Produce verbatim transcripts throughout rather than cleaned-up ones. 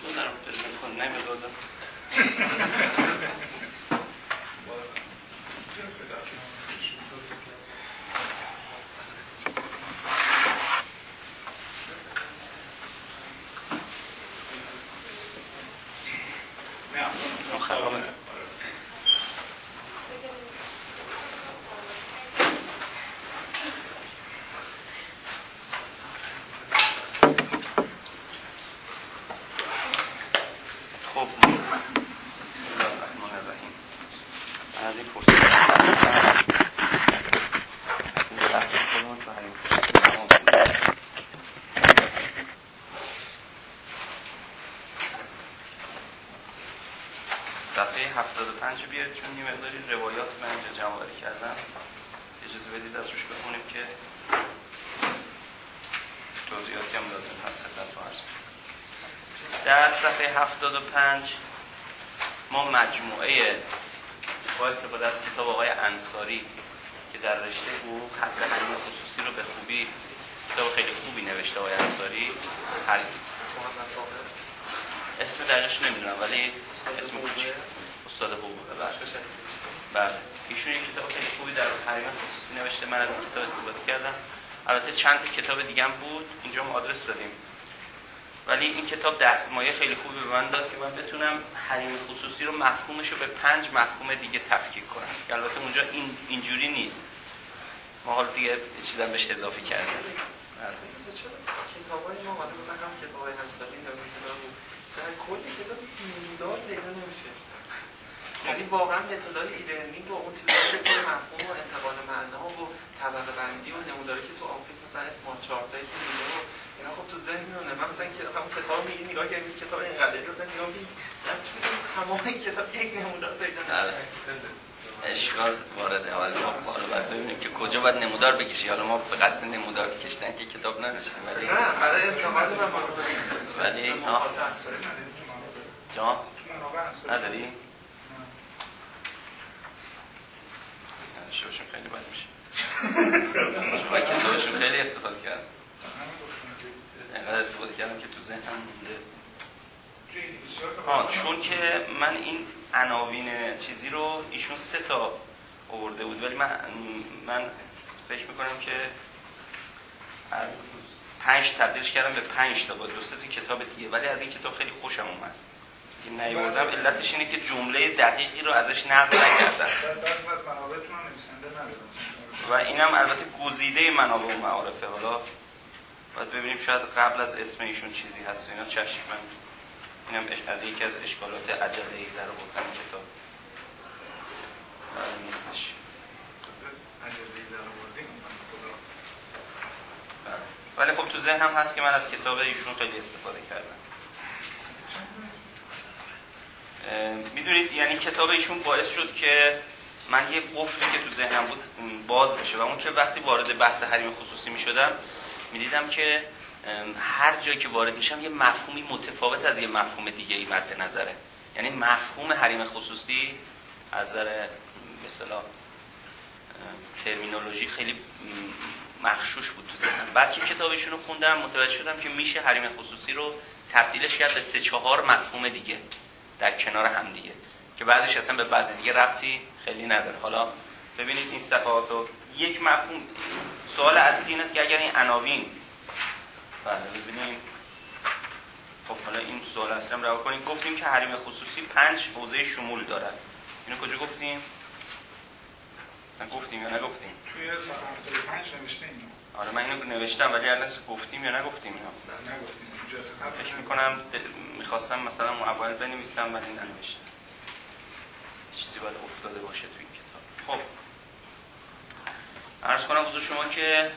بذارم پرزنت کنم نه بذارم نه خرابه. خب از این فرصت صفحه هفتاد و پنج بیارید چون یه مقداری روایات من اینجا جمع‌آوری کردم، اجازه بدید از روش بخونیم که توضیحاتی هم لازم هست خدمتتون عرض کنم. در صفحه هفتاد و پنج ما مجموعه با استفاده از کتاب آقای انصاری که در رشته او خط حریم خصوصی رو به خوبی، کتاب خیلی خوبی نوشته آقای انصاری، هر اسم دقیقش نمیدونم ولی اسم کوچیک استاد حقوقه. بله ایشون یک کتاب خیلی خوبی در حریم خصوصی نوشته، من از این کتاب استفاده کردم. البته چند تا کتاب دیگه هم بود، اینجا ما آدرس دادیم، ولی این کتاب دستمایه خیلی خوبی به من داد که من بتونم حریم خصوصی رو مفهومش رو به پنج مفهوم دیگه تفکیک کنم. البته اونجا این اینجوری نیست، ما حالا دیگه چیزا بهش اضافه کردیم. کتابای ما اومده بودن هم کتابای انصاری نوشته بود، در کل کتاب نمودار پیدا نمیشه. یعنی واقعا متدای ایلرنینگ و اون چیزایی که توی مفهوم و انتقال معنا و طبقه بندی و نموداری که تو آفیس مثلا اسمارت چارت های میده و اینا خب تو ذهن میونه. من مثلا که همون کتاب میگی نگاه کردم کتاب اینقدری رو مثلا نگاه میگی بعد تو تمام کتاب یک نمودار پیدا نمیشه. اشکال وارده. حالا ما حالا باید ببینیم که کجا باید نمودار بکشی. حالا ما به قصد نمودار کشیدن که کتاب ننوشتیم، ولی نه برای استفاده من ولی ها جا نداری؟ شوشون خیلی بد میشه. شما کتابشون خیلی استفاده کردم، اینقدر استفاده کردم که تو ذهنم مونده. ها چون که من این عناوین چیزی رو ایشون سه تا آورده بود، ولی من من فکر میکنم که از پنج تبدیلش کردم به پنج تا با دو سه تا کتاب دیگه، ولی از این کتاب خیلی خوشم اومد. این نیاوردم علتش اینه که جمله دقیقی رو ازش نقل نکردم و اینم البته گزیده منابع و معارفه. حالا باید ببینیم شاید قبل از اسم ایشون چیزی هست و اینا. چشم من اینم از یکی از اشکالات عجله‌ای در آوردن کتاب ولی نیستش. ولی خب تو ذهنم هست که من از کتاب ایشون خیلی استفاده کردم. میدونید یعنی کتاب ایشون باعث شد که من یه قفلی که تو ذهنم بود باز بشه و اون که وقتی وارد بحث حریم خصوصی میشدم میدیدم که هر جایی که وارد میشم یه مفهومی متفاوت از یه مفهوم دیگه ای مد نظره. یعنی مفهوم حریم خصوصی از نظر به اصطلاح ترمینولوژی خیلی مغشوش بود تو ذهنم. بعد که کتابشون رو خوندم متوجه شدم که میشه حریم خصوصی رو تبدیلش کرد به سه چهار مفهوم دیگه در کنار هم دیگه که بعدش اصلا به بعضی دیگه ربطی خیلی نداره. حالا ببینید این صفحات رو یک مفهوم. سوال اصلی این است که اگر این عناوین بله ببینیم خب حالا این سوال اصلی هم رها کنیم. گفتیم که حریم خصوصی پنج حوزه شمول دارد. اینو کجا گفتیم؟ نه گفتیم یا نگفتیم؟ توی صفحه هفتاد و پنج نوشته اینو. آره من اینو نوشتم ولی الان گفتیم یا نگفتیم اینو؟ نه نگفتیم. فکر میکنم میخواستم مثلا اون اول بنویسم ولی ننوشتم. چیزی باید افتاده باشه توی این کتاب. خب عرض کنم حضور شما که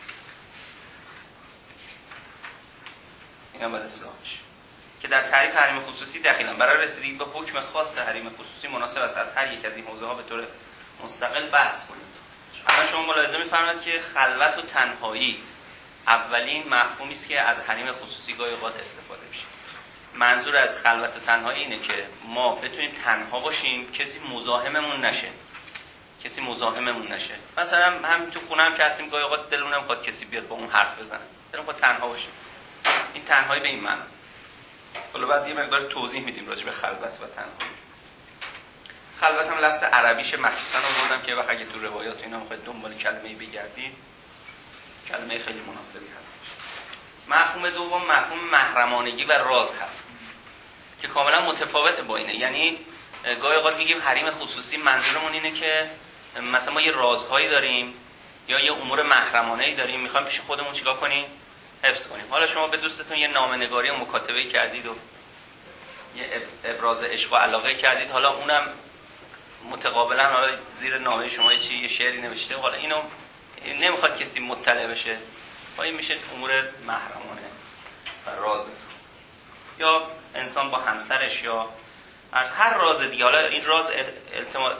این هم باید اصلاح بشه که در تعریف حریم خصوصی دخیلا برای رسیدگی به حکم خاص حریم خصوصی مناسب است از هر یک از این حوزه ها به طور مستقل بحث کنیم. اما شما ملاحظه می‌فرمایید که خلوت و تنهایی اولین مفهومی است که از حریم خصوصی گاهی اوقات استفاده میشه. منظور از خلوت و تنهایی اینه که ما بتونیم تنها باشیم، کسی مزاحممون نشه. کسی مزاحممون نشه. مثلا همین تو خونه هم که هستیم گاهی اوقات دلمون نمیخواد کسی بیاد با اون حرف بزنه. دلمون میخواد تنها باشیم. این تنهایی به این معنی. حالا بعد یه مقدار توضیح میدیم راجع به خلوت و تنهایی. خلوت هم لفظ عربیشه، مخصوصا آوردم که وقت اگه تو روایات اینا میخواید دنبال کلمه‌ای بگردید کلمه خیلی مناسبی هست. مفهوم دوم مفهوم محرمانگی و راز هست که کاملا متفاوت با اینه. یعنی گاهی اوقات میگیم حریم خصوصی، منظورمون اینه که مثلا ما یه رازهایی داریم یا یه امور محرمانه‌ای داریم، میخوایم پیش خودمون چیکار کنیم؟ حفظ کنیم. حالا شما به دوستتون یه نامه‌نگاری و مکاتبه کردید و یه ابراز عشق و علاقه کردید، حالا اونم متقابلا حالا زیر نامه شما چی یه شعری نوشته، حالا اینو نمیخواد کسی مطلع بشه، این میشه امور محرمانه و راز. یا انسان با همسرش یا از هر راز دیگه، حالا این راز التما...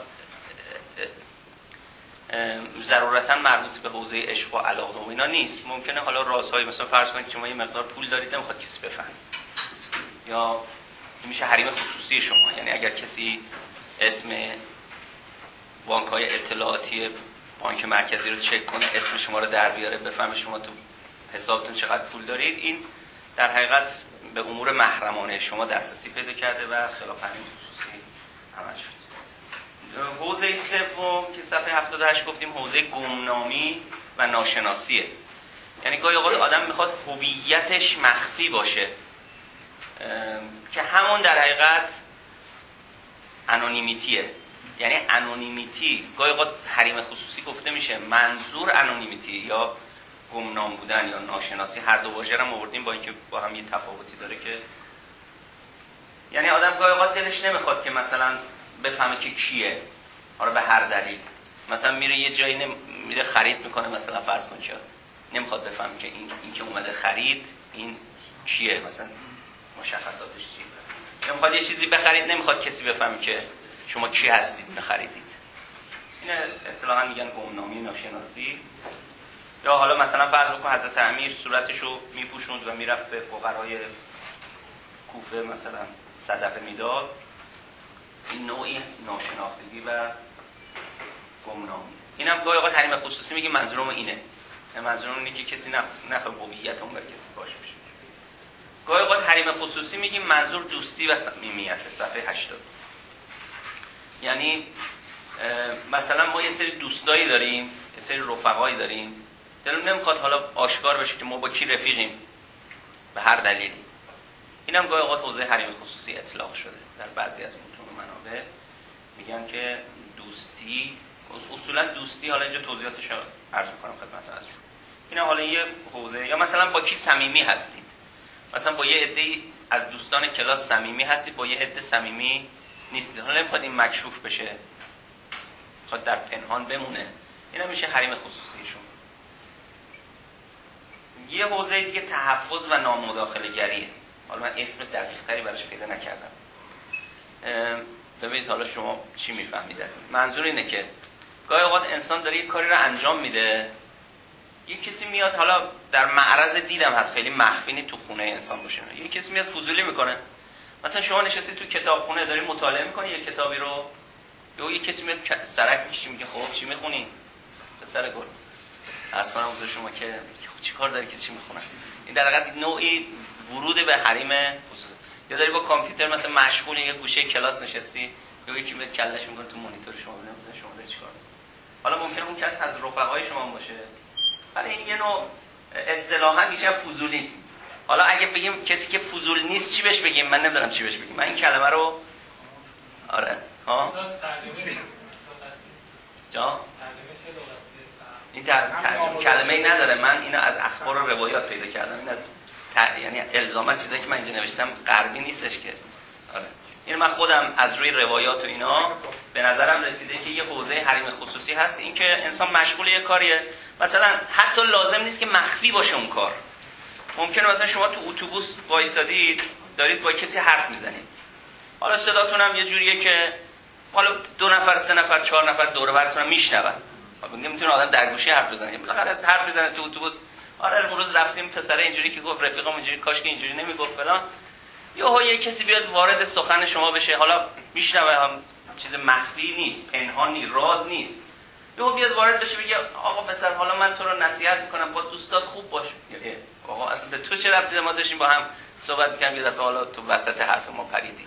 ضرورتا مربوط به حوزه عشق و علاقه و اینا نیست. ممکنه حالا رازهای مثلا فرض کنید شما یه مقدار پول دارید نمیخواد کسی بفهمه، یا میشه حریم خصوصی شما. یعنی اگر کسی اسم بانک‌های اطلاعاتی بانک مرکزی رو چک کنه، اسم شما رو در بیاره، بفهمه شما تو حسابتون چقدر پول دارید، این در حقیقت به امور محرمانه شما دسترسی پیدا کرده و خلاف حریم خصوصی عمل شد. حوزه سوم که صفحه هفتاد و هشت گفتیم حوزه گمنامی و ناشناسیه. یعنی گاهی اوقات آدم میخواد هویتش مخفی باشه که همون در حقیقت انونیمیتیه. یعنی انونیمیتی گاهی اوقات حریم خصوصی گفته میشه، منظور انونیمیتی یا گمنام بودن یا ناشناسی، هر دو واژه رو آوردیم با اینکه با هم یه تفاوتی داره که یعنی آدم گاهی اوقات دلش نمیخواد که مثلا بفهمه که کیه، حالا به هر دلیل مثلا میره یه جایی نم... میره خرید میکنه، مثلا فرض کن که نمیخواد بفهمه که این این که اومده خرید این کیه، مثلا مشخصاتش چیه، نمیخواد یه چیزی بخرید نمیخواد کسی بفهمه که شما کی هستید اینو خریدید. این اصطلاحا میگن گمنامی ناشناسی. یا حالا مثلا فرض بکن حضرت امیر صورتشو میپوشوند و میرفت به فقرای کوفه مثلا صدقه میداد، این نوعی ناشناختگی و گمنامی. اینم گاهی اوقات حریم خصوصی میگه منظورم اینه، منظورم اینه که کسی نخواد هویت اون بر کسی باش بشه. گاهی اوقات حریم خصوصی میگیم منظور دوستی و صمیمیت، صفحه هشتاد. یعنی مثلا ما یه سری دوستایی داریم، یه سری رفقایی داریم، دلم نمیخواد حالا آشکار بشه که ما با کی رفیقیم به هر دلیلی. اینم گاهی اوقات حوزه حریم خصوصی اطلاق شده. در بعضی از متون و منابع میگن که دوستی، اصولا دوستی، حالا اینجا توضیحاتش رو عرض می‌کنم خدمتتون ازش. اینا حالا یه حوزه. یا مثلا با کی صمیمی هستید، مثلا با یه عده‌ای از دوستان کلاس صمیمی هستید، با یه عده صمیمی نیستید، حالا نمیخواد این مکشوف بشه، میخواد در پنهان بمونه، اینا میشه حریم خصوصی شما. یه حوزه دیگه تحفظ و نامداخله‌گریه. حالا من اسم دقیق‌تری براش پیدا نکردم. ببینید حالا شما چی میفهمید از این. منظور اینه که گاهی اوقات انسان داره یه کاری رو انجام میده، یه کسی میاد، حالا در معرض دیدم هست، خیلی مخفی نیست تو خونه انسان باشه، یه کسی میاد فضولی میکنه. مثلا شما نشستی تو کتابخونه داری مطالعه میکنی یه کتابی رو، یا یه کسی میاد سرک میشه میگه خب چی میخونی؟ پسر گل عرض کنم حضور شما که چی کار داری که چی میخونن؟ این در حقیقت نوعی ورود به حریم خصوصی. یا داری با کامپیوتر مثلا مشغول یه گوشه کلاس نشستی، یا یکی میاد کلش میکنه تو مانیتور شما، مثلا شما داری چیکار میکنی؟ حالا ممکنه اون کس از رفقای شما باشه، ولی این یه نوع اصطلاحا میشه فضولی. حالا اگه بگیم کسی که فضول نیست چی بهش بگیم؟ من نمیدونم چی بهش بگیم. من این کلمه رو آره ها جا این ترجمه کلمه ای نداره. من اینو از اخبار و روایات پیدا کردم. این از ت... یعنی الزاما چیزایی که من اینجا نوشتم غربی نیستش که آره. این من خودم از روی روایات و اینا به نظرم رسیده که یه حوزه حریم خصوصی هست، این که انسان مشغول یه کاریه، مثلا حتی لازم نیست که مخفی باشه اون کار. ممکنه مثلا شما تو اتوبوس وایسادید دارید با کسی حرف میزنید، حالا صداتون هم یه جوریه که حالا دو نفر سه نفر چهار نفر دور و برتون میشنون. حالا نمیتونه آدم در گوشی حرف بزنه، بالاخره از حرف بزنه تو اتوبوس. آره اون روز رفتیم پسره اینجوری که گفت رفیقم اینجوری، کاش که اینجوری نمیگفت فلان. یا یه کسی بیاد وارد سخن شما بشه، حالا میشنوه، هم چیز مخفی نیست، پنهان نیست، راز نیست. یا بیاد وارد بشه بگه آقا پسر حالا من تو رو نصیحت میکنم با دوستات خوب باش. آقا اصلا به تو چه ربطی؟ ما داشتیم با هم صحبت می‌کردم یه دفعه حالا تو وسط حرف ما پریدی.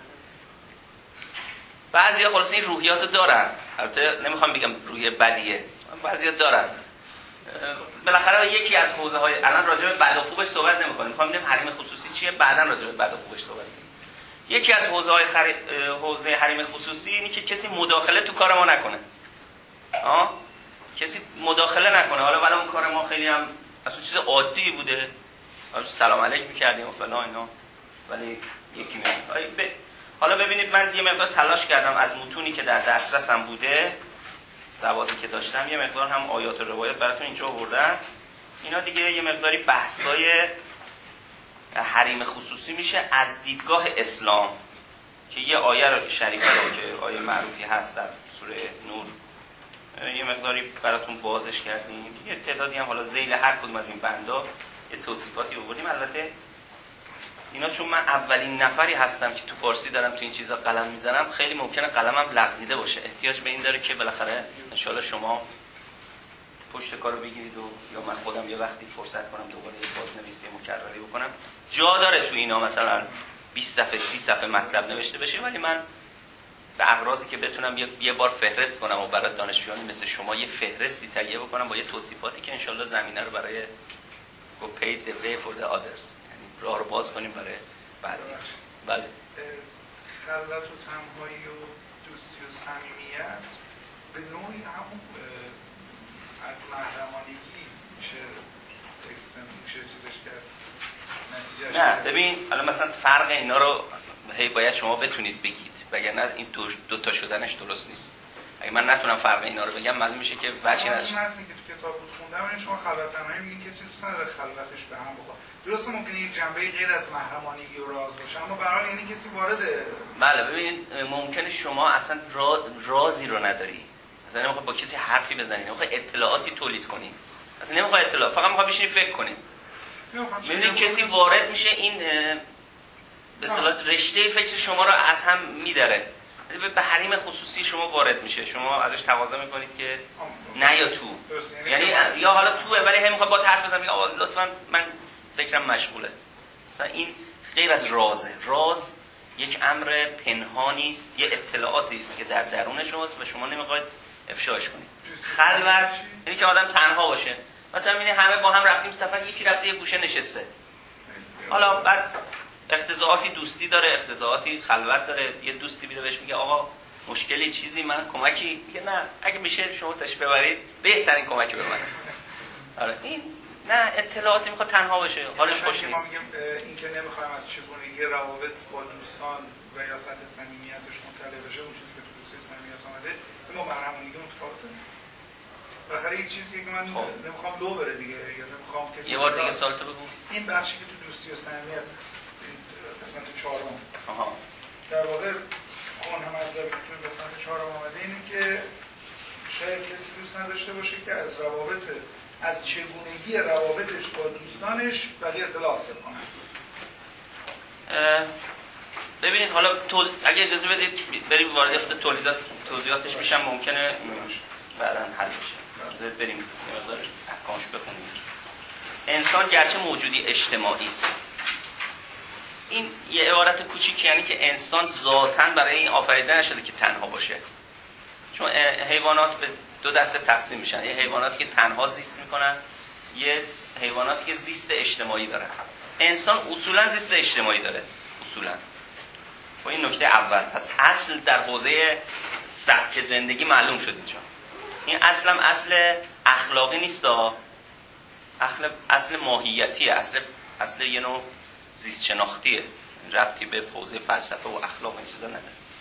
بعضیا خلاص این روحیاتو دارن، البته نمیخوام بگم روحیه بدیه، بعضیا دارن. بالاخره یکی از حوزه‌های الان راجع به بد و خوبش صحبت نمی‌کنیم، می‌خوام ببینیم حریم خصوصی چیه، بعداً راجع به بد و خوبش صحبت کنیم. یکی از حوزه‌های خر... حوزه حریم خصوصی اینه که کسی مداخله تو کار ما نکنه. آه؟ کسی مداخله نکنه. حالا ولی اون کار ما خیلی هم اصلا چیز عادی بوده. سلام علیک می‌کردیم و فلان اینا. ولی یکی میگه ب... حالا ببینید من یه مقدار تلاش کردم از متونی که در دسترسم بوده، سوادی که داشتم، یه مقدار هم آیات و روایات براتون اینجا آوردم. اینا دیگه یه مقداری بحث‌های حریم خصوصی میشه از دیدگاه اسلام که یه آیه رو شریفه رو که آیه معروفی هست در سوره نور یه مقداری براتون بازش کردیم. یه تعدادی هم حالا ذیل هر کدوم از این بندا یه توصیفاتی آوردیم. البته اینا چون من اولین نفری هستم که تو فارسی دارم تو این چیزا قلم میزنم، خیلی ممکنه قلمم لغزیده باشه. احتیاج به این داره که بالاخره ان شاءالله شما پشت کارو بگیرید و یا من خودم یه وقتی فرصت کنم دوباره یه بازنویسی مکرری بکنم. جا داره تو اینا مثلا بیست صفحه سی صفحه مطلب نوشته بشه، ولی من به اغراضی که بتونم یه, یه بار فهرست کنم و برای دانشجویانی مثل شما یه فهرستی تهیه بکنم با یه توصیفاتی که ان شاءالله زمینه رو برای go pave the way for the others، یعنی راه رو باز کنیم برای بعد. بله. خلوت و تنهایی و دوستی و صمیمیت به نوعی همون از محرمانگی میشه اکسترم میشه چیزش کرد نتیجهش. نه ببین الان مثلا فرق اینا رو هی باید شما بتونید بگید، وگرنه این دو, دو تا شدنش درست نیست. اگه من نتونم فرق اینا رو بگم معلوم میشه که وجهی نداره. این متنی که تو کتاب بود خوندم این شما خلوت تنهایی میگین کسی دوست نداره خلوتش به هم بخوره. درسته ممکنه یک جنبه غیر از محرمانگی و راز باشه، اما به هر حال یعنی کسی وارد. بله ببین ممکنه شما اصلا را... رازی رو نداری، اصلا نمیخوای با کسی حرفی بزنی، نمیخوای اطلاعاتی تولید کنی، اصلا نمیخوای اطلاع، فقط میخوای بشینی فکر کنی. میبینید کسی وارد میشه این به اصطلاح رشته فکر شما رو از هم میداره، به حریم خصوصی شما وارد میشه، شما ازش تقاضا میکنید که نه یا تو، یعنی یا حالا توه ولی هم میخواد با حرف بزنه آقا لطفا من فکرم مشغوله. مثلا این غیر از رازه. راز یک امر پنهانی است، یه اطلاعاتی است که در درون شماست و شما نمیخواید افشاش کنید. خلوت یعنی که آدم تنها باشه. مثلا میبینید همه با هم رفتیم سفر، یکی رفته یه گوشه نشسته، حالا بعد اختزاعاتی دوستی داره، اختزاعاتی خلوت داره، یه دوستی میره بهش میگه آقا مشکلی چیزی من کمکی، میگه نه اگه میشه شما تشریف ببرید بهترین کمکی به من. آره این نه اطلاعاتی میخواد تنها باشه، حالش خوش نیست. ما میگیم این که نمیخوایم از چگونگی روابط با دوستان و یا سطح صمیمیتش مطلع بشه، اون چیزی که تو دوستی صمیمیت اومده ما محرمانگی متفاوته. بالاخره یه چیزی که من خب. نمیخوام لو بره دیگه، یا نمیخوام کسی یه بار دیگه سوالتو بگو. این بخشی که تو دوستی و صمیمیت قسمت چهارم آها در واقع اون هم از تو قسمت چهارم آمده اینه که شاید کسی دوست نداشته باشه که از روابط از چگونگی روابطش با دوستانش بقیه اطلاع حاصل کنه. ببینید حالا تو... اگه اجازه بدید بریم وارد تولیدات توضیحاتش میشم، ممکنه بعداً حل بشه. اجازه بریم یه مقدار احکامش بخونیم. انسان گرچه موجودی اجتماعی است، این یه عبارت کوچیک یعنی که انسان ذاتاً برای این آفریده نشده که تنها باشه، چون حیوانات به دو دسته تقسیم میشن، یه حیواناتی که تنها زیست میکنن، یه حیواناتی که زیست اجتماعی دارن. انسان اصولاً زیست اجتماعی داره اصولاً. با این نکته اول، پس اصل در حوزه سبک زندگی معلوم شد اینجا. این اصلا اصل اخلاقی نیست، اصل اصل ماهیتیه، اصل اصل یه نوع زیست شناختیه، ربطی به حوزه فلسفه و اخلاق این چیزا نداره.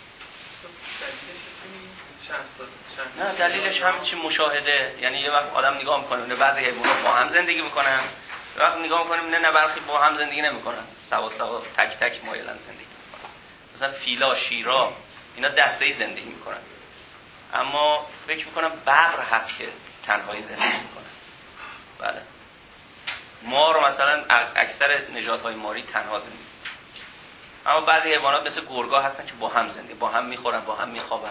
نه دلیلش هم چی مشاهده، یعنی یه وقت آدم نگاه میکنه بعضی حیوانات با هم زندگی میکنن، یه وقت نگاه میکنیم نه نه برخی با هم زندگی نمیکنن، سوا سوا تک تک مایلن زندگی میکنن. مثلا فیلا، شیرا اینا دسته‌ای زندگی میکنن، اما فکر میکنم ببر هست که تنهایی زندگی میکنن. بله مار مثلا اکثر نژادهای ماری تنها زندگی میکنن، اما بعضی حیوانات مثل گرگا هستن که با هم زندگی، با هم میخورن، با هم میخوابن.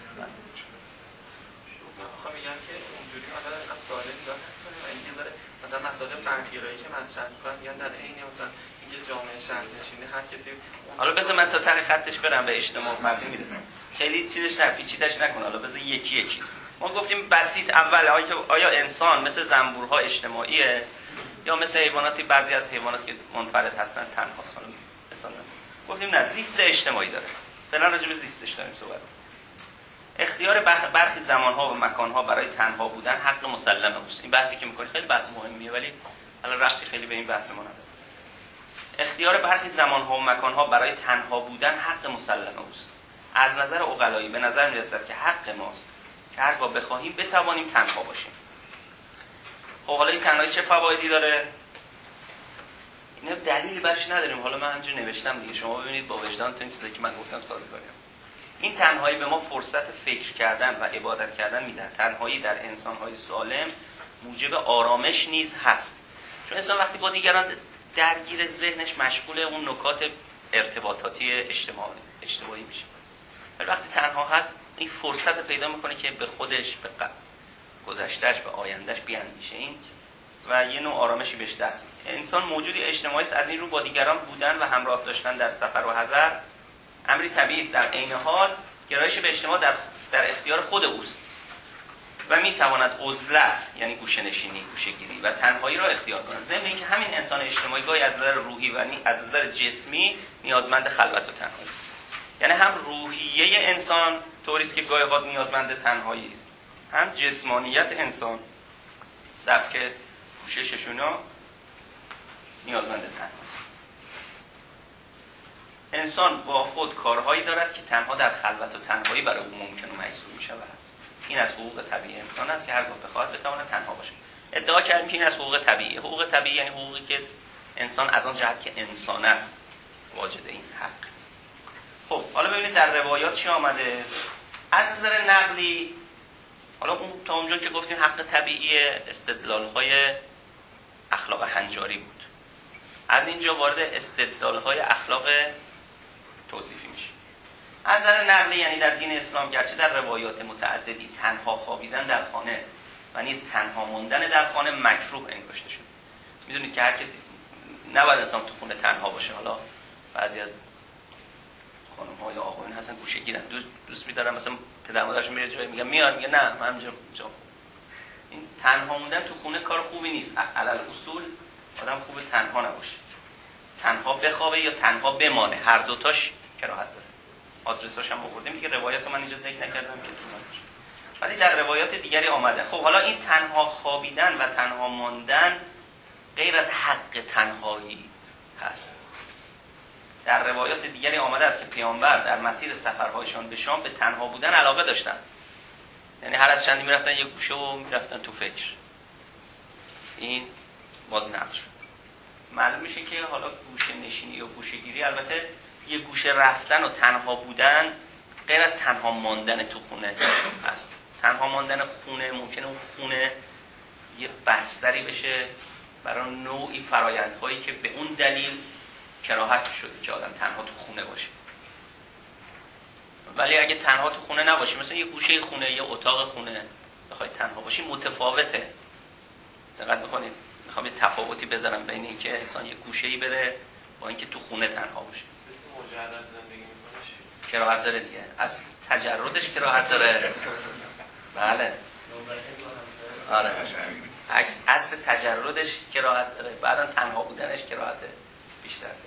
میخوام میگم که اونجوری حالا هم سوال نگاه کنیم و اینکه داره مثلا مسائل فردگرایی که مطرح می‌کنن میگن در عین مثلا اینکه جامعه شهرنشینی هر کسی. حالا بذار من تا ته خطش برم به اجتماع فردی میرسم. خیلی چیزش نپیچیدش نکن. حالا بذار یکی یکی. ما گفتیم بسیط اول آیا انسان مثل زنبورها اجتماعیه یا مثل حیواناتی، بعضی از حیوانات که منفرد هستن تنهاست. مثلا گفتیم نه، زیست اجتماعی داره. فعلا راجع به زیستش داریم صحبت. اختیار برخی زمانها و مکانها برای تنها بودن حق مسلمه است. این بحثی که می‌کنی خیلی بحث مهمیه، ولی حالا ربطی خیلی به این بحث ما نداره. اختیار برخی زمانها و مکانها برای تنها بودن حق مسلمه است. از نظر عقلایی به نظر می‌رسد که حق ماست که هرگاه بخواهیم بتوانیم تنها باشیم. خب حالا این تنهایی چه فوایدی داره؟ اینا دلیلی برش نداریم. حالا من همینجوری نوشتم دیگه، شما ببینید با وجدانتون چیزی که من گفتم سازگاره. این تنهایی به ما فرصت فکر کردن و عبادت کردن میده. تنهایی در انسان‌های سالم موجب آرامش نیز هست. چون انسان وقتی با دیگران درگیر ذهنش مشغول اون نکات ارتباطاتی اجتماعی اجتماعی میشه. ولی وقتی تنها هست این فرصت پیدا میکنه که به خودش، به گذشتهش، به آیندهش بیاندیشه این و یه نوع آرامشی بهش دست میده. انسان موجودی اجتماعی است، از این رو با دیگران بودن و همراه داشتن در سفر و حضر امری طبیعی است. در عین حال گرایش به اجتماع در در اختیار خود اوست و میتواند عزلت یعنی گوشه‌نشینی، گوشه‌گیری و تنهایی را اختیار کند. ضمن اینکه همین انسان اجتماعی گاهی از نظر روحی و از نظر جسمی نیازمند خلوت و تنهایی است. یعنی هم روحیه انسان طوری است که گاهی اوقات نیازمند تنهایی است، هم جسمانیت انسان سبک پوشششونا نیازمند تنهایی است. انسان با خود کارهایی دارد که تنها در خلوت و تنهایی برای او ممکن و میسور می شود. این از حقوق طبیعی انسان است که هرگاه بخواهد بتواند تنها باشد. ادعا کردیم که این از حقوق طبیعی. حقوق طبیعی یعنی حقوقی که انسان از آن جهت که انسان است واجد این حق. خب حالا ببینید در روایات چی آمده. از نظر نقلی، حالا اون تا اونجا که گفتیم حق طبیعی استدلال‌های اخلاق هنجاری بود، از اینجا وارد استدلال‌های اخلاق توصیفی میشه. از نظر نقلی یعنی در دین اسلام گرچه در روایات متعددی تنها خوابیدن در خانه و نیز تنها موندن در خانه مکروه انگاشته شد. میدونید که هر کسی نباید انسان تو خونه تنها باشه. حالا بعضی از خانم‌ها یا آقایون هستن گوشه‌گیرن، دوست دوست می‌دارن مثلا پدر مادرشون میره جایی میگن میاد، میگه نه من اینجا جا. این تنها موندن تو خونه کار خوبی نیست. علل اصول آدم خوبه تنها نباشه، تنها بخوابه یا تنها بمانه، هر دوتاش کراهت داره. آدرساش هم آوردیم دیگه، روایت من اینجا ذکر نکردم که تو من، ولی در روایات دیگری آمده. خب حالا این تنها خوابیدن و تنها ماندن غیر از حق تنهایی هست. در روایات دیگری آمده است که پیامبر در مسیر سفرهایشان به شام به تنها بودن علاقه داشتن. یعنی هر از چندی میرفتن یه گوشه و میرفتن تو فکر. این باز نقل شد. معلوم میشه که حالا گوشه نشینی و گوشه گیری، البته یه گوشه رفتن و تنها بودن غیر از تنها ماندن تو خونه است. تنها ماندن خونه ممکنه اون خونه یه بستری بشه برای نوعی فرایندهایی که به اون دلیل کراهت شده که آدم تنها تو خونه باشه. ولی اگه تنها تو خونه نباشی، مثلا یه گوشه خونه، یه اتاق خونه بخوای تنها باشی، متفاوته. دقت میکنید؟ میخوام یه تفاوتی بذارم بین اینکه انسان یه گوشه‌ای بره با اینکه تو خونه تنها باشه. مجرد زندگی میکنه کراهت داره دیگه، از تجردش کراهت داره. بله آره، عکس اصل تجردش کراهت داره، بعدا تنها بودنش کراهت بیشتر داره.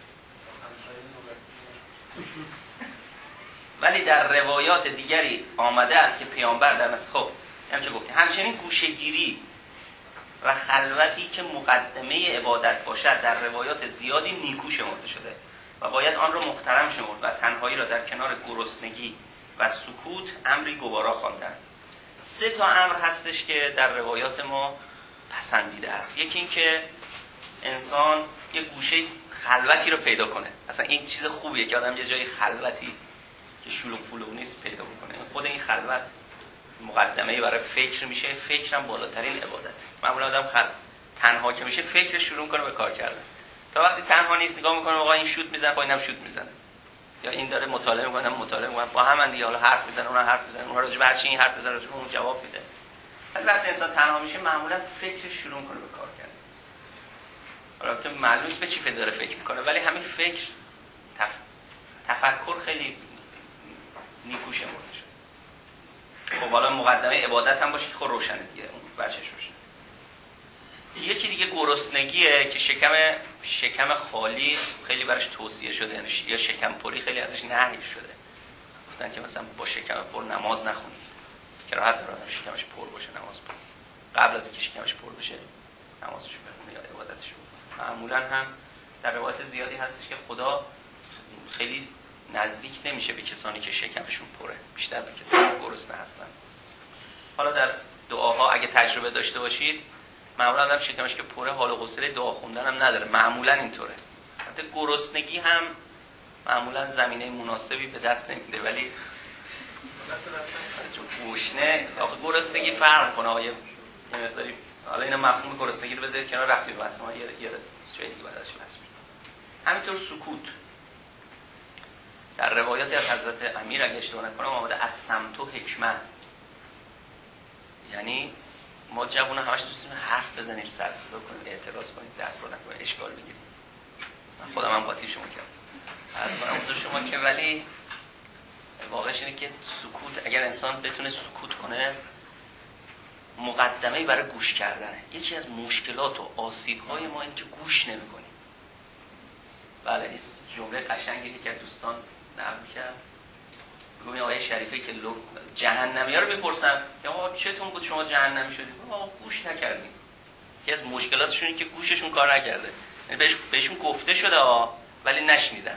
ولی در روایات دیگری آمده است که پیامبر در مثل خب همچه گفتیم همچنین گوشه‌گیری و خلوتی که مقدمه عبادت باشد در روایات زیادی نیکو شمرده شده و باید آن را محترم شمرد و تنهایی را در کنار گرسنگی و سکوت امری گوارا خواندند. سه تا امر هستش که در روایات ما پسندیده است. یکی این که انسان یه گوشه خلوتی رو پیدا کنه. اصلا این چیز خوبیه که آدم یه جای خلوتی که شلوغ پلوغ نیست پیدا بکنه. خود این خلوت مقدمه برای فکر میشه. فکر هم بالاترین عبادت. معمولا آدم خل... تنها که میشه فکر شروع کنه به کار کردن. تا وقتی تنها نیست نگاه میکنه آقا این شوت میزنه، با اینم شوت میزنه، یا این داره مطالعه میکنه، مطالعه میکنه، با هم دیگه حالا حرف میزنه، اون حرف میزنه، اون راجع به هر چی این حرف میزنه، راجع به اون جواب میده. ولی وقتی انسان تنها میشه معمولا فکر شروع کنه به کار کردن. البته معلوم نیست به چی داره فکر میکنه، ولی همین فکر تف... تفکر خیلی نیکوشه مرده شد. خب حالا مقدمه عبادت هم باشه که خود روشنه دیگه، اون بچهش روشنه. یکی دیگه گرسنگیه که شکم شکم خالی خیلی براش توصیه شده، یعنی یا شکم پری خیلی ازش نهی شده. گفتن که مثلا با شکم پر نماز نخونید، که راحت داره شکمش پر باشه نماز بخونه. قبل از اینکه شکمش پر بشه نمازش بخونه یا عبادتش بکنه. معمولا هم در روایت زیادی هستش که خدا خیلی نزدیک نمیشه به کسانی که شکمشون پره، بیشتر به کسانی که گرسنه هستن. حالا در دعاها اگه تجربه داشته باشید، معمولا آدم شکمش که پره حال و حوصله دعا خوندن هم نداره، معمولا اینطوره. حتی گرسنگی هم معمولا زمینه مناسبی به دست نمیده، ولی چون گوشنه آخه گرسنگی فرق کنه آیه مقداری. حالا اینا مفهوم گرسنگی رو بذارید کنار، رفتی به بحث ما یه یه چیزی دیگه بعدش بحث می‌کنیم. همینطور سکوت در روایاتی از حضرت امیر اگه اشتباه نکنم آمده از سمت و حکمت، یعنی ما جوونا همش دوستیم حرف بزنیم، سر صدا کنیم، اعتراض کنیم، دست رو نکنیم، اشکال بگیریم. من خودم هم قاطی شما کردم از من حضور شما که، ولی واقعش اینه که سکوت، اگر انسان بتونه سکوت کنه، مقدمه‌ای برای گوش کردنه. یکی از مشکلات و آسیب‌های ما این که گوش نمی‌کنیم. بله، جمله قشنگی که دوستان نقل کرد، گفتن آیه شریفه که جهنمی‌ها رو می‌پرسن که آقا چطور بود شما جهنمی شدید؟ آقا گوش نکردیم. یکی از مشکلاتشون اینه که گوششون کار نکرده. یعنی بهش بهشون گفته شده ها ولی نشنیدن.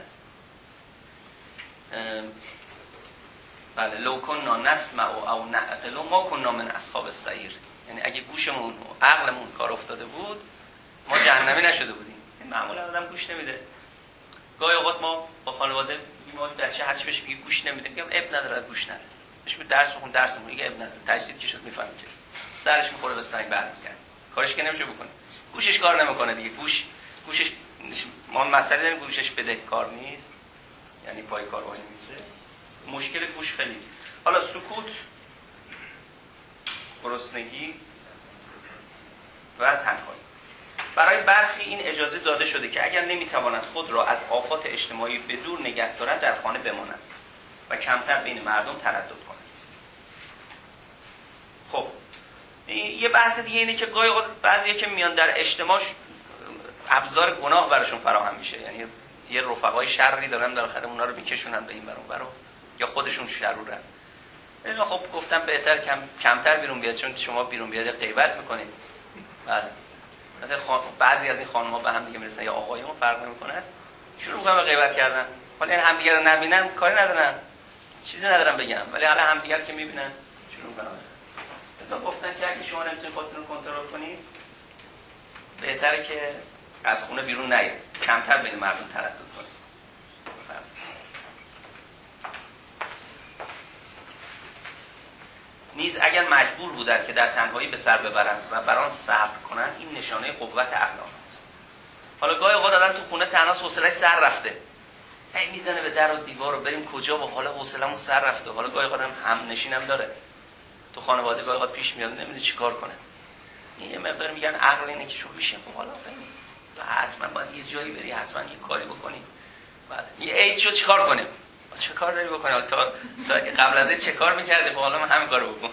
بله، لو کنا نسمع او نعقل ما کنا من اصحاب السعیر. یعنی اگه گوشمون و عقلمون کار افتاده بود ما جهنمی نشده بودیم. معمولا آدم گوش نمیده. گاهی اوقات ما با خانواده میگیم بچه هرچی بهش میگه گوش نمیده، میگم اب نداره گوش نده. بهش درس بخون درس میگه اب نداره. تجدید که شد میفهمه که سرش میخوره به سنگ برمیگرده. کارش که نمیشه بکنه. گوشش کار نمیکنه دیگه. گوش گوشش ما مسئله داریم گوشش بدهکار نیست. یعنی پای کار وای نمیشه. مشکل گوش خیلی. حالا سکوت، گرسنگی و تنهایی. برای برخی این اجازه داده شده که اگر نمیتواند خود را از آفات اجتماعی به دور نگه دارد در خانه بماند و کمتر بین مردم تردد کند. خب یه بحث دیگه اینه که گاهی بعضیه که میان در اجتماع ابزار گناه براشون فراهم میشه، یعنی یه رفقای شری دارن در آخر اونا رو میکشونن به این ور اون ور، یا خودشون شرورن. اینا خب گفتم بهتر کم کمتر بیرون بیاد، چون شما بیرون بیاد غیبت میکنید. بله مثلا خان... بعضی از این خانم‌ها به هم دیگه میرسن یا آقایون فرق نمیکنه، شروع میکنن به غیبت کردن. حالا این همدیگه رو نبینن کاری ندارن، چیزی ندارن بگم، ولی حالا همدیگه که میبینن شروع میکنن. مثلا گفتن که اگه شما نمیتونید خودتون رو کنترل کنید بهتره که از خونه بیرون نیاید، کمتر بین مردم تردد کنید. نیز اگر مجبور بودند که در تنهایی به سر ببرند و بران صبر کنند، این نشانه قوت اقلام است. حالا گاهی اوقات آدم تو خونه تنهاست حوصله‌اش سر رفته، هی میزنه به در و دیوار و بریم کجا و حالا حوصله‌مون سر رفته. حالا گاهی اوقات هم هم نشینم داره تو خانواده، گاهی اوقات پیش میاد نمیدونه چیکار کنه. این یه مقدار میگن عقل اینه که شو میشه، خب حالا حتما باید یه جایی بری، حتما یه کاری بکنی. بله یه عید شد چیکار کنیم؟ چه کار داری بکنی؟ تا تا قبل از این چه کار می‌کردی؟ خب حالا من همین کارو بکنم.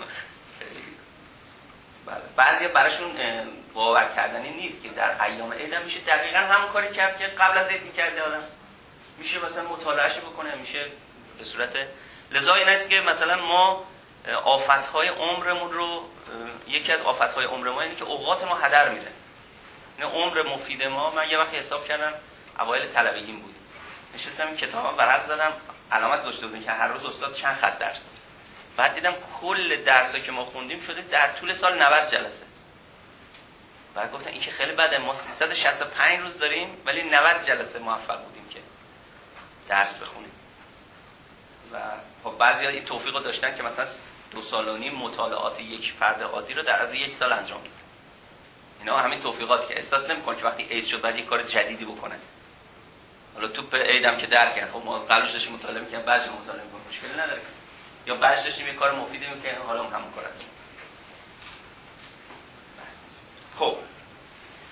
بله بعضیا براشون باور کردنی نیست که در ایام عید هم میشه دقیقاً همون کاری کرد که قبل از عید می‌کرد آدم. میشه مثلا مطالعهش بکنه، میشه به صورت لذا این است که مثلا ما آفت‌های عمرمون رو، یکی از آفت‌های عمر ما اینه که اوقات ما هدر میره. این عمر مفید ما، من یه وقت حساب کردم اوایل طلبگیم بود، نشستم کتابم ورق زدم، علامت گذاشته بودیم که هر روز استاد چند خط درس داد. بعد دیدم کل درسایی که ما خوندیم شده در طول سال نود جلسه. بعد گفتم این که خیلی بده، ما سیصد و شصت و پنج روز داریم ولی نود جلسه موفق بودیم که درس بخونیم. و خب بعضیا این توفیقو داشتن که مثلا دو سال و نیم مطالعات یک فرد عادی رو در از یک سال انجام بدن. اینا همین توفیقاتی که احساس نمی‌کنه که وقتی عید شد بعد یک کار جدیدی بکنه. حالا توپ عیدم که در کرد، خب ما قبلش داشتیم مطالعه می‌کردیم، بعدش مطالعه می‌کنیم، مشکلی نداره. یا بعدش داشتیم یه کار مفیدی می‌کردیم، حالا هم همون کارو. خب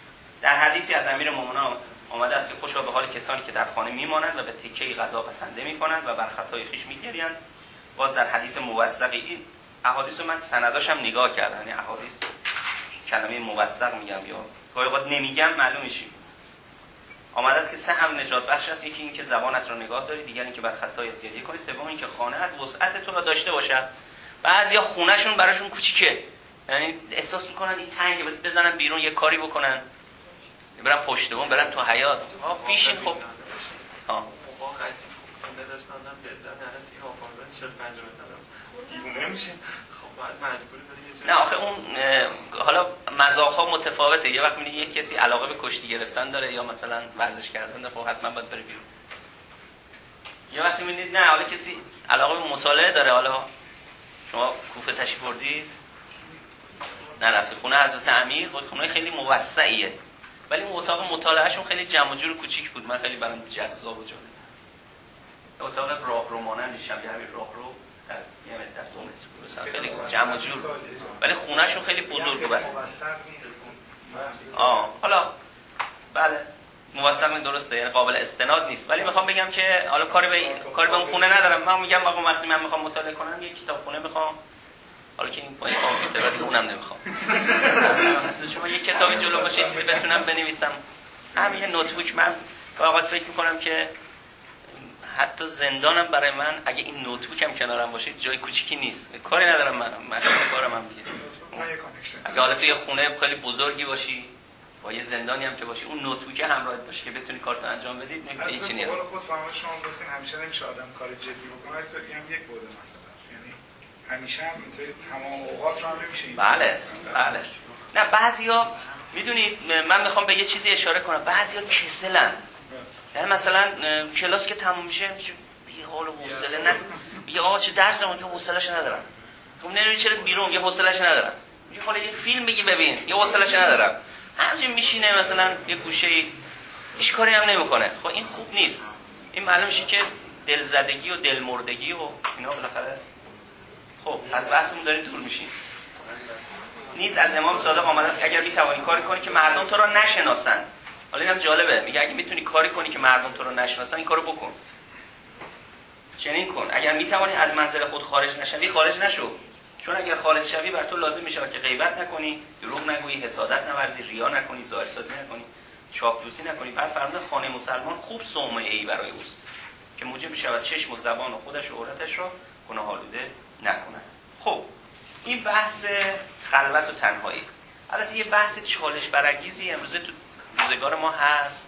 در حدیثی از امیرالمومنین آمده است که خوشا به حال کسانی که در خانه میمانند و به تکه‌ای غذا بسنده میکنند و بر خطای خویش میگریند. باز در حدیث موثقی این احادیث رو من سنداش هم نگاه کردم، یعنی احادیث کلمه موثق میگم یا گاهی اوقات نمیگم معلوم میشه. آمده است که سه هم نجات بخش است، یکی این که زبانت را نگاه داری، دیگر این که بر خطایت گریه کنی، سوم این که خانه‌ات وسعت تو را داشته باشد. بعضیا خونه‌شون براشون کوچیکه، یعنی احساس میکنن این تنگه، بزنن بیرون یه کاری بکنن، برن پشت بوم، برن تو حیاط. آ بیشین خب ها نداشتم بهتر نه تی آپارتمان چهل پنج متر دیوونه میشه. خب بعد مجبوری بری یه جایی. نه آخه اون حالا مذاق‌ها متفاوته. یه وقت می‌بینی یک کسی علاقه به کشتی گرفتن داره یا مثلا ورزش کردن داره، خب حتما باید بره بیرون. یه وقتی می‌بینید نه حالا کسی علاقه به مطالعه داره، حالا شما کوفه تشریف بردی نرفتی خونه حضرت امیر، خود خونه خیلی موسعیه ولی اون اتاق مطالعهشون خیلی جمع و جور و کوچیک بود. من خیلی برام جذاب و جالب. اتاق راهرو مانند شبیه همین راهرو در یه متر در دو متر مثلا خیلی جمع و جور بود. ولی خونهشون خیلی بزرگ بود. آه حالا بله موثق درسته، یعنی قابل استناد نیست، ولی میخوام بگم که حالا کاری به کاری به اون خونه ندارم. من میگم آقا وقتی من میخوام مطالعه کنم یه کتابخونه میخوام، حالا که این پایین کامپیوتر دیگه اونم نمیخوام. شما یه کتابی جلو باشه چیزی بتونم بنویسم. همین یه نوتبوک. من واقعا فکر میکنم که حتی زندانم برای من اگه این نوتبوکم کنارم باشه جای کوچیکی نیست. کاری ندارم من، من کارم هم دیگه. اگه حالا توی خونه خیلی بزرگی باشی با یه زندانی هم که باشی، اون نوتبوک همراهت باشه که بتونی کارتو انجام بدی، نمیشه هیچی نیست. خب خود فهمش شما گفتین همیشه نمیشه آدم کار جدی بکنه، ولی هم یک بوده مثلا است، یعنی همیشه هم اینطوری تمام اوقات رو هم نمیشه. بله بله. نه بعضیا میدونید من میخوام به یه چیزی اشاره کنم، بعضیا کسلن. یعنی مثلا کلاس که تموم میشه یه حال و حوصله نه، یه آقا چه درسمون که حوصله‌اش ندارم. خب نمیدونی چرا بیرون یه حوصله‌اش ندارم. میگه حالا یه فیلم بگی ببین، یه حوصله‌اش ندارم. همین میشینه مثلا یه گوشه‌ای هیچ کاری هم نمیکنه. خب این خوب نیست. این معلوم میشه که دلزدگی و دلمردگی و اینا بالاخره خب از بحثمون داریم دور میشیم. نیز از امام صادق آمده اگر میتوانی کاری کنی که مردم تو را نشناسن. حالا اینم جالبه، میگه اگه میتونی کاری کنی که مردم تو رو نشناسن این کارو بکن. چنین کن. اگر میتوانی از منزل خود خارج نشوی خارج نشو. چون اگر خارج شوی بر تو لازم میشه که غیبت نکنی، دروغ نگویی، حسادت نورزی، ریا نکنی، ظاهرسازی نکنی، چاپلوسی نکنی. بعد فرمود خانه مسلمان خوب صومعه‌ای برای اوست که موجب میشود چشم و زبان و خودش و عورتش را گناه آلوده نکند. خب این بحث خلوت و تنهایی. البته یه بحث چالش برانگیزی امروز تو روزگار ما هست.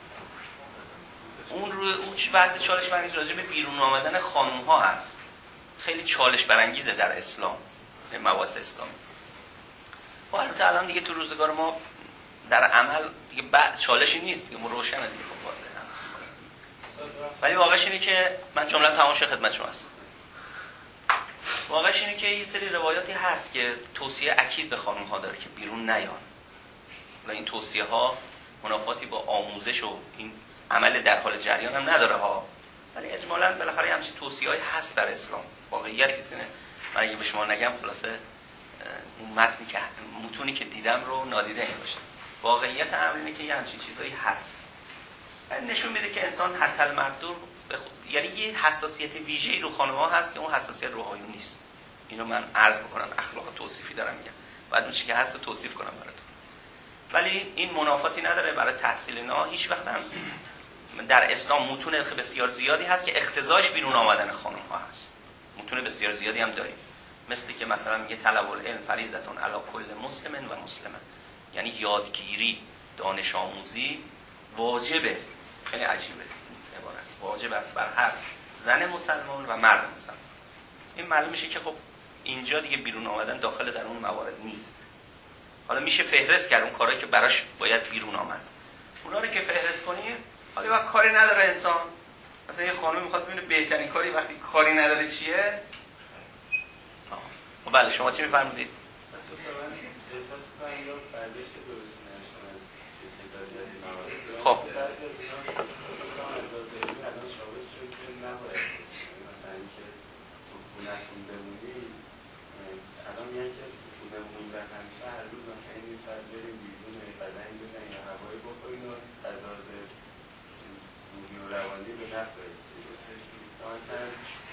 اون رو اون بحث چالش برانگیز راجع به بیرون آمدن خانم ها هست. خیلی چالش برانگیزه در اسلام، در مباحث اسلامی. خب البته الان دیگه تو روزگار ما در عمل دیگه بعد چالشی نیست، دیگه روشنه دیگه. خب واضحه. ولی واقعش اینه که من جمله تمام شه خدمت شما هست. واقعش اینه که یه سری روایاتی هست که توصیه اکید به خانم ها داره که بیرون نیان. و این توصیه ها منافاتی با آموزش و این عمل در حال جریان هم نداره ها، ولی اجمالاً بالاخره همچین توصیه‌ای هست در اسلام. واقعیت اینه. من اگه به شما نگم خلاصه اون متنی که متونی که دیدم رو نادیده نمی‌باشم. واقعیت امر اینه که یه همچین چیزایی هست. نشون میده که انسان حتی المقدور بخ... یعنی یه حساسیت ویژه‌ای رو خانم‌ها هست که اون حساسیت روحانی نیست. اینو من عرض می‌کنم، اخلاق توصیفی دارم میگم. بعد اون چیزی که هست رو توصیف کنم براتون. ولی این منافاتی نداره برای تحصیل اینا. هیچ وقت هم در اسلام متون بسیار زیادی هست که اقتضاش بیرون آمدن خانم ها هست. متون بسیار زیادی هم داریم، مثل که مثلا میگه طلب العلم فریضتون علی کل مسلم و مسلمه، یعنی یادگیری، دانش آموزی واجبه. خیلی عجیبه عبارت. واجب است بر هر زن مسلمان و مرد مسلمان. این معلوم میشه که خب اینجا دیگه بیرون آمدن داخل در اون موارد نیست. حالا میشه فهرست کرد اون کارهایی که براش باید بیرون آمد. اونا رو که فهرست کنیم، حالا وقت کاری نداره انسان. مثلا یه خانم میخواد ببینه بهترین کاری وقتی کاری نداره چیه؟ آه. بله شما چی میفرمودید؟ احساس کنم اینا برداشت درست نشون از چیزی از این موارد. خب الان ثابت شد که نباید مثلا اینکه تو خونه‌تون بمونید، الان میگن که خونه موندن همیشه هر روز مثلا این ساعت بریم بیرون بدن بزنیم یا هوا به نفع مثلا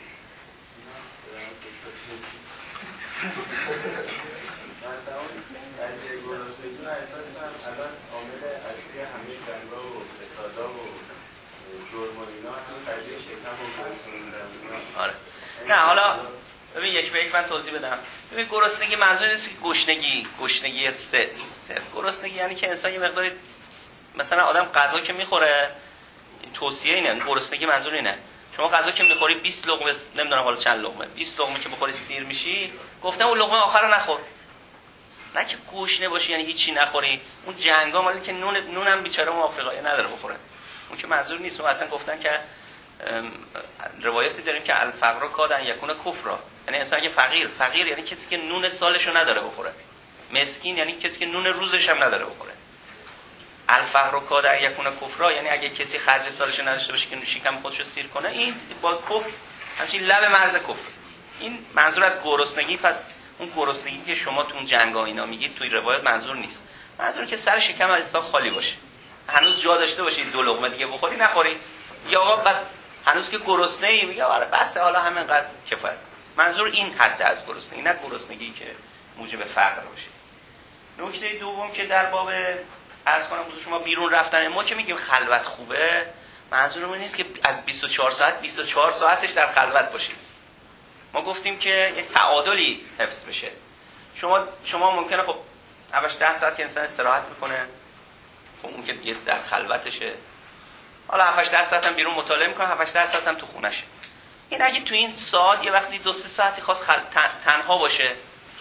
مثلا قضیه گرسنگی من احساس کنم الان عامل اصلی همه جنگ‌ها و فسادها و جرم و اینا همون قضیه شکم و گرسنگی. آره. نه حالا ببین یک به یک من توضیح بدم. ببین گرسنگی منظور نیست که گشنگی گشنگی سه سه گرسنگی یعنی که انسان یه مقداری مثلا آدم غذا که میخوره توصیه اینه، گرسنگی منظور اینه شما غذا که میخوری بیست لقمه نمیدونم حالا چند لقمه بیست لقمه که بخوری سیر میشی، گفتم اون لقمه آخر رو نخور. نه که گشنه باشی یعنی هیچی نخوری. اون جنگا مالی که نون نونم بیچاره اون آفریقایی نداره بخوره. اون که منظور نیست. اون اصلا گفتن که روایتی داریم که الفقر کادن یکون کفر، یعنی انسان که فقیر فقیر یعنی کسی که نون سالشو نداره بخوره. مسکین یعنی کسی که نون روزش هم نداره بخوره. الفقر کادن یکون کفر یعنی اگه کسی خرج سالشو نداشته باشه که شکم خودشو سیر کنه، این با کفر همچین لب مرز کفر. این منظور از گرسنگی. پس اون گرسنگی که شما تو اون جنگا اینا میگید توی روایت منظور نیست. منظور که سر شکم انسان خالی باشه، هنوز جا داشته باشه دو لقمه دیگه بخوری نخوری، یا آقا بس هنوز که گرسنه ای میگه آره بس حالا همینقدر کفایت. منظور این حد از گرسنگی، نه گرسنگی که موجب فقر باشه. نکته دوم که در باب عرض کنم حضور شما بیرون رفتن، ما که میگیم خلوت خوبه، منظورمون نیست که از بیست و چهار ساعت بیست و چهار ساعتش در خلوت باشیم. ما گفتیم که یه تعادلی حفظ بشه. شما شما ممکنه خب اولش ده ساعت انسان استراحت میکنه، خب اون که دیگه در خلوتشه. حالا هفت ده ساعت هم بیرون مطالعه میکنه، هفت ده ساعت هم تو خونشه. این اگه تو این ساعت یه وقتی دو سه ساعتی خواست خل... تن... تنها باشه،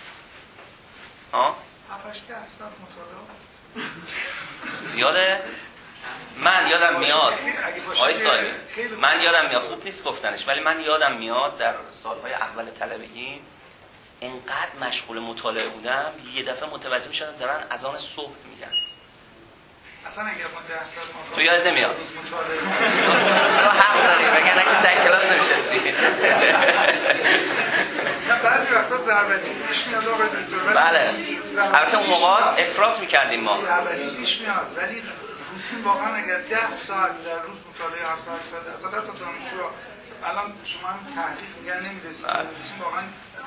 ها هفت ده ساعت مطالعه زیاده. من یادم میاد آی سالی من یادم میاد خوب نیست گفتنش، ولی من یادم میاد در سالهای اول طلبگی اینقدر مشغول مطالعه بودم یه دفعه متوجه میشدم دارن اذان صبح میگن. اصلا اگر ما ده ساعت مطالعه تو یاد نمیاد تو حق داری وگرنه که در کلاس نمیشستی. نه بعضی وقتا ضربتی پیش میاد آقای دکتر. بله البته اون موقع افراط میکردیم ما. ضربتی پیش میاد ولی روتین واقعا اگر ده ساعت در روز مطالعه هفت ساعت ساعت اصلا تا دانشجو الان شما هم تحقیق میگن نمیرسید واقعا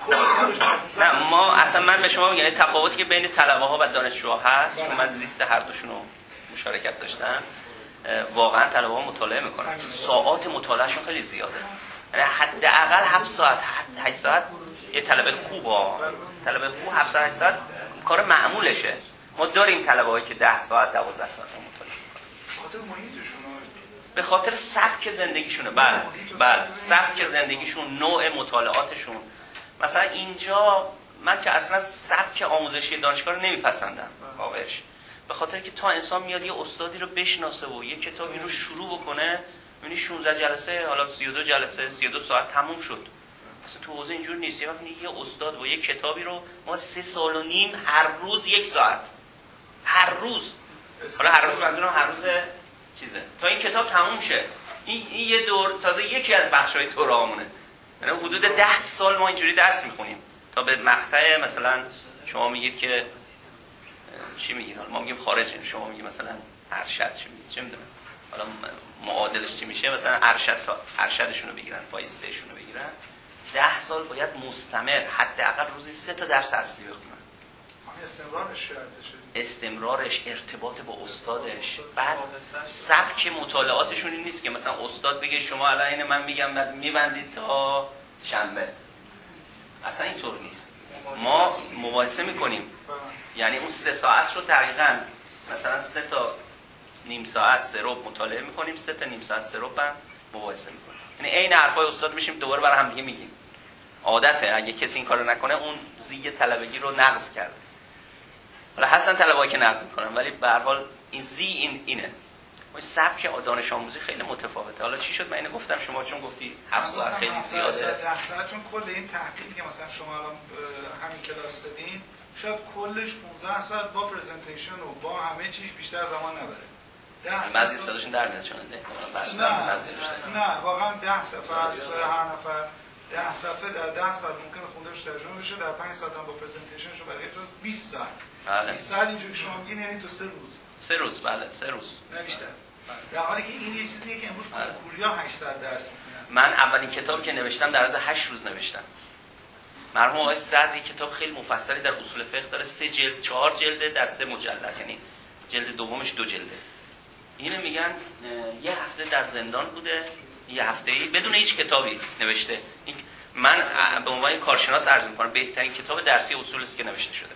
نه ما اصلا من به شما میگم تفاوتی که بین طلبه ها و دانشجوها هست که من زیست هر دوشون رو مشارکت داشتم، واقعا طلبه ها مطالعه میکنن، ساعات مطالعهشون خیلی زیاده، یعنی حداقل هفت ساعت هشت ساعت. یه طلبه خوب ها طلبه خوب هفت ساعت هشت ساعت کار معمولشه. ما داریم طلبه هایی که ده ساعت دوازده ساعت مطالعه میکنن به خاطر سبک زندگیشونه. بله بله سبک زندگیشون، نوع مطالعاتشون. مثلا اینجا من که اصلا سبک آموزشی دانشگاه رو نمیپسندم واقعش، به خاطر که تا انسان میاد یه استادی رو بشناسه و یه کتابی رو شروع بکنه، میبینی شانزده جلسه حالا سی و دو جلسه سی و دو ساعت تموم شد. اصلا تو حوزه اینجور نیست. یه یه استاد و یه کتابی رو ما سه سال و نیم هر روز یک ساعت هر روز، حالا هر روز منظورم هر روز چیزه تا این کتاب تموم شه. این, این یه دور تازه یکی از بخشای دوره‌مونه. یعنی حدود ده سال ما اینجوری درس میخونیم تا به مقطع مثلا شما میگید که چی میگید، حالا ما میگیم خارج، شما میگید مثلا ارشد چی میگید، چه میدونم حالا معادلش چی میشه، مثلا ارشد ارشدشون رو بگیرن، پایستهشون رو بگیرن. ده سال باید مستمر حداقل روزی سه تا درس اصلی بخونن. استمرارش شده استمرارش، ارتباط با استادش، بعد سبک مطالعاتشون این نیست که مثلا استاد بگه شما الان اینه من میگم بعد میبندید تا شنبه. اصلا اینطور نیست. ما مباحثه میکنیم، یعنی اون سه ساعت رو دقیقاً مثلا سه تا نیم ساعت سه ربع مطالعه میکنیم، سه تا نیم ساعت سه ربع هم مباحثه میکنیم. یعنی عین حرفای استاد میشیم دوباره برای هم دیگه میگیم. عادته اگه کسی این کارو نکنه اون زی طلبگی رو نقض کرده. حالا هستن طلبه‌ای که نقض میکنن ولی به هر حال این زی این اینه. اون سبک دانش آموزی خیلی متفاوته. حالا چی شد من اینو گفتم شما چون گفتی هفت ساعت خیلی زیاده. ده ساعت چون کل این تحقیقی که مثلا شما الان همین کلاس دادین شاید کلش پانزده ساعت با پرزنتیشن و با همه چیز بیشتر زمان نبره. بعضی استاداشون در میاد چون نه نه واقعا ده صفحه از هر نفر ده صفحه در ده ساعت ممکنه خونده بشه ترجمه بشه، در پنج ساعت هم با پرزنتیشن شو برای روز بیست ساعت. بله. بیست ساعت اینجوری شما میگین یعنی تو سه روز. سه روز بله سه روز. نه بیشتر. در حالی که این یه چیزیه که امروز کنکوریا هشتصد درس میکنن. من اولین کتابی که نوشتم در عرض هشت روز نوشتم. مرحوم آقای صدر یک کتاب خیلی مفصلی در اصول فقه داره، سه جلد، چهار جلده در سه مجلد، یعنی جلد دومش دو جلده. اینو میگن یه هفته در زندان بوده، یه هفته‌ای بدون هیچ کتابی نوشته. من به عنوان کارشناس عرض می‌کنم بهترین کتاب درسی اصول است که نوشته شده.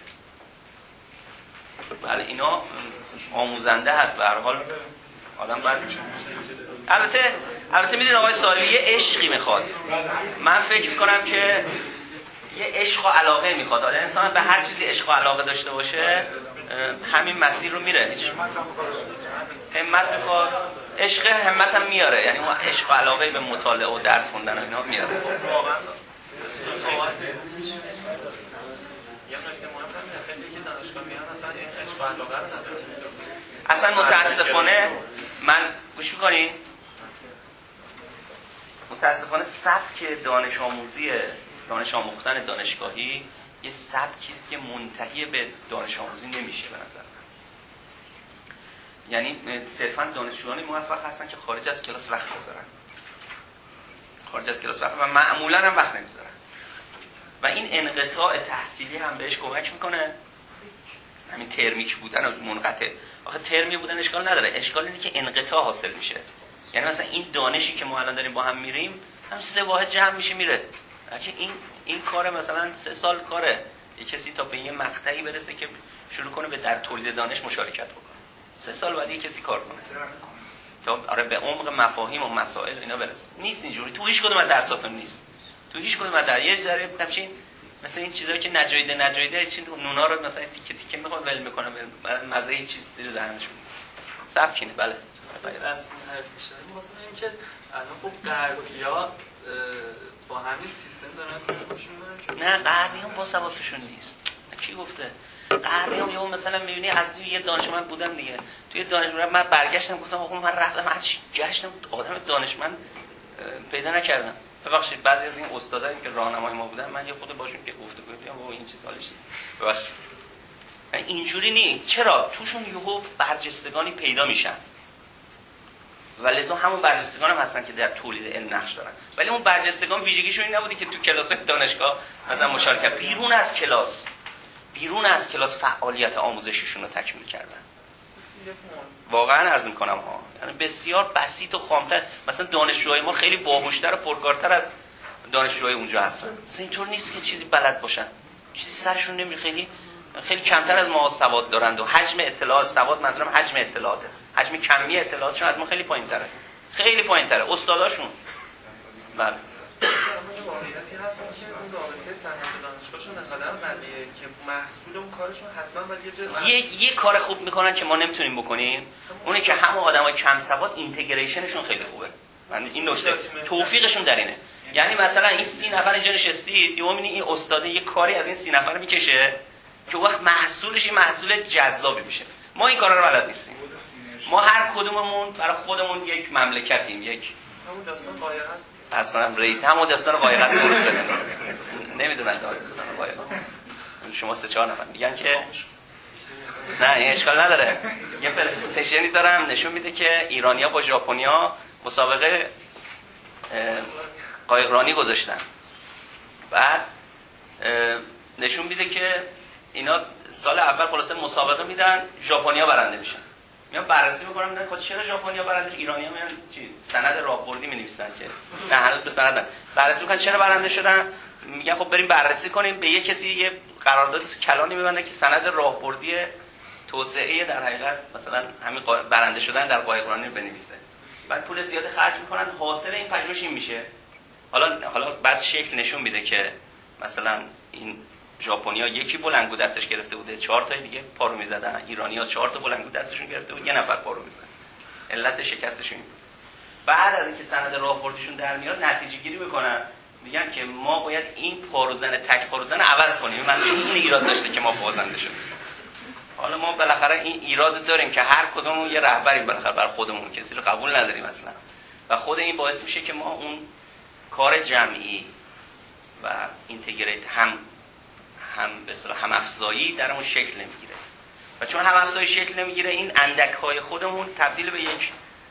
بله اینا آموزنده هست به هر حال آدم بعد. البته البته میدونید آقای سالی یه عشقی میخواد. من فکر میکنم که یه عشق و علاقه میخواد. حالا انسان به هر چیزی عشق و علاقه داشته باشه همین مسیر رو میره. هیچ همت میخواد، عشق همت هم میاره، یعنی اون عشق و علاقه به مطالعه و درس خوندن اینا میاره. یه نکته مهم همینه، خیلی که دانشگاه میان اصلا این عشق و علاقه رو نداره. اصلا متاسفانه من گوش میکنی؟ متاسفانه سبک دانش آموزی دانش آموختن دانشگاهی یه سبکی است که منتهی به دانش آموزی نمیشه به نظر من. یعنی صرفا دانشجویانی موفق هستن که خارج از کلاس وقت بذارن، خارج از کلاس وقت و معمولا هم وقت نمیذارن و این انقطاع تحصیلی هم بهش کمک میکنه. همین ترمیک بودن و منقطع، آخه ترمی بودن اشکال نداره، اشکال اینه که انقطاع حاصل میشه. یعنی مثلا این دانشی که ما الان داریم با هم میریم هم سه واحد جمع میشه میره. اگه این این کار مثلا سه سال کاره یه کسی تا به یه مقطعی برسه که شروع کنه به در تولید دانش مشارکت بکنه، سه سال بعد یه کسی کار کنه تا آره به عمق مفاهیم و مسائل اینا برسه. نیست اینجوری، تو هیچ کدوم از درساتون نیست، تو هیچ کدوم از در یه ذره همین مثلا این چیزایی که نجایده نجایده چی نونا رو مثلا تیکه تیکه میخوام ول میکنم مزه هیچ چیزی درنشون نیست. سبکینه. بله از اون حرف میشه مثلا اینکه الان خب غربی‌ها با همین سیستم دارن کارشون نه غربی‌ها با سوادشون نیست. کی گفته؟ غربی‌ها یهو مثلا می‌بینی از یه دانشمند بودم دیگه، توی دانشگاه من برگشتم گفتم آقا من رفتم هر چی گشتم آدم دانشمند پیدا نکردم. ببخشید بعضی از این استادایی که راهنمای ما بودن من یه خود باشون که گفتگو کردم و این چیز حالش ببخشید اینجوری نیست. چرا؟ توشون یهو برجستگانی پیدا میشن و لذا همون برجستگان هم هستن که در تولید علم نقش دارن، ولی اون برجستگان ویژگیشون این نبوده که تو کلاس دانشگاه مثلا مشارکت، بیرون از کلاس بیرون از کلاس فعالیت آموزشیشون رو تکمیل کردن. واقعا عرض میکنم ها، یعنی بسیار بسیط و خامتر. مثلا دانشجوهای ما خیلی باهوشتر و پرکارتر از دانشجوهای اونجا هستن. مثلا اینطور نیست که چیزی بلد باشن، چیزی سرشون نمیره، خیلی خیلی کمتر از ما سواد دارند و حجم اطلاعات، سواد منظورم حجم اطلاعاته، حجم کمی اطلاعاتشون از ما خیلی پایین‌تره، خیلی پایین‌تره استاداشون. بله واقعیتی هست که اون رابطه صنعت دانشگاهشون انقدر قویه که محصول اون کارشون حتما باید یه یه یه کار خوب میکنن که ما نمیتونیم بکنیم، اونه که همه آدمای کم سواد اینتگریشنشون خیلی خوبه. من این نکته توفیقشون در اینه. یعنی مثلا این سی نفر اینجا نشستید، یهو میبینی این استاد یه کاری از این سی نفر میکشه که وقت محصولش این محصول جذابی میشه. ما این کارا رو بلد نیستیم. ما هر کدوممون برای خودمون یک مملکتیم، یک همون داستان قایقه است. از کنم رئیس همون داستان قایقه است. نمیدونن داستان قایقه. شما سه چهار نفر میگن که نه این اشکال نداره. یه پرزنتیشنی دارم نشون میده که ایرانیا با ژاپنیا مسابقه قایقرانی گذاشتن. بعد نشون میده که اینا سال اول خلاصه مسابقه میدن، ژاپنیا برنده میشن. میان بررسی میکنن میگن خب چرا ژاپنیا برنده، ایرانی‌ها میان چی سند راهبردی مینویسن که نه هنوز به سند نه. بررسی میکنن چرا برنده شدن، میگن خب بریم بررسی کنیم، به یه کسی یه قرارداد کلانی میبنده که سند راهبردی توسعه در حقیقت مثلا همین برنده شدن در قایقرانی رو بنویسه. بعد پول زیاد خرج میکنن، حاصل این پژوهش این میشه. حالا حالا بعد شکل نشون میده که مثلا این ژاپنیا یکی بلندگو دستش گرفته بوده، چهار تا دیگه پارو میزدن، ایرانی‌ها چهار تا بلندگو دستشون گرفته بود، یه نفر پارو میزدن. علت شکستشون این بود. بعد از اینکه سند راهبردیشون در میاد نتیجه گیری میکنن، میگن که ما باید این پاروزن تک پاروزن عوض کنیم. من این ایراد داشته که ما بازنده شدیم. حالا ما بالاخره این ایراد داریم که هر کدوممون یه رهبری بالاخره بر خودمون، کسی رو قبول نداریم اصلا، و خود این باعث میشه که ما اون کار جمعی و اینتگریت هم هم به اصطلاح هم افزایی در اون شکل نمیگیره. و چون هم افزایی شکل نمیگیره، این اندک‌های خودمون تبدیل به یک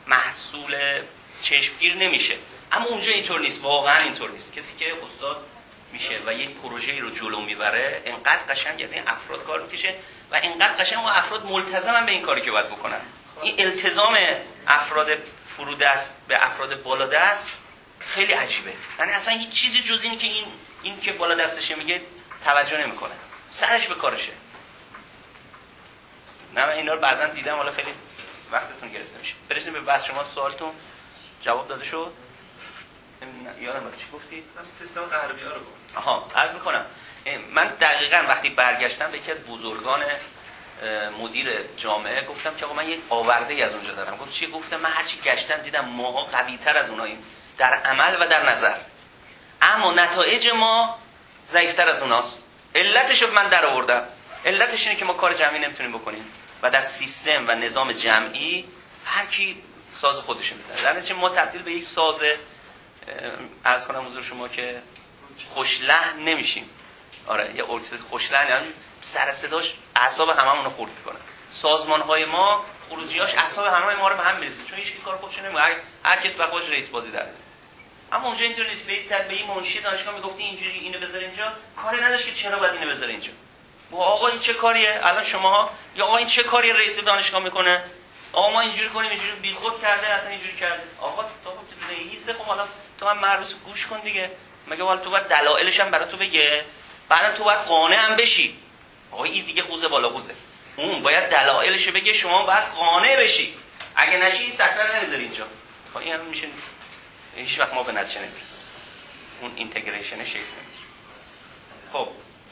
محصول چشمگیر نمیشه. اما اونجا اینطور نیست، واقعا اینطور نیست. کسی که استاد میشه و یک پروژه‌ای رو جلو میبره انقدر قشنگ از این افراد کار میکشه و انقدر قشنگ اون افراد ملتزمن به این کاری که باید بکنن. این التزام افراد فرودست به افراد بالا دست خیلی عجیبه. یعنی اصلا هیچ چیزی جز این که این این که بالا دستشه میگه توجه نمیکنه، سرش به کارشه. نه من اینا رو بعضا دیدم، حالا خیلی وقتتون گرفته میشه. برسیم به بحث شما. سوالتون جواب داده شد؟ یادم بود چی گفتی؟ من سیستم غربی‌ها رو گفتم. آها، عرض میکنم من دقیقاً وقتی برگشتم به یکی از بزرگان مدیر جامعه گفتم که آقا من یک آورده‌ای از اونجا دارم. گفت چی؟ گفتم من هرچی گشتم دیدم ماها قوی‌تر از اوناییم در عمل و در نظر، اما نتایج ما ضعیف‌تر از اوناست. علتش رو من در آوردم. علتش اینه که ما کار جمعی نمیتونیم بکنیم و در سیستم و نظام جمعی هر کی ساز خودش میزنه. در نتیجه ما تبدیل به یک ساز عرض کنم حضور شما که خوشلحن نمیشیم. آره یه ارکستر خوشلحن یعنی سر صداش اعصاب هممون رو خورد میکنه. سازمان‌های ما خروجیاش اعصاب همه ما رو به هم میریزه، چون هیچ کی کار خودش نمیکنه، هر, هر کس به خودش رئیس بازی داره. اما اونجا اینطور نیست. به به این منشی دانشگاه میگفتی اینجوری اینو بذار اینجا، کاری نداشت که چرا باید اینو بذار اینجا. آقا این چه کاریه؟ الان شماها یا آقا این چه کاری رئیس دانشگاه میکنه؟ آقا ما اینجوری کنیم، اینجوری بیخود کرده، اصلا اینجوری کرده. آقا تو خب رئیسه، خب حالا تو هم معروض گوش کن دیگه. مگه حالا تو باید دلایلش هم برای تو بگه، بعدم تو باید قانع هم بشی. آقا این دیگه خوزه بالا خوزه. اون باید دلایلش بگه، شما باید قانع بشی. اگه نشی سکر نمیذاری اینجا. خب این هم میشه هیچ وقت ما به نتیجه نمیرسیم. اون اینتگریشن شکل نمیگیره. خب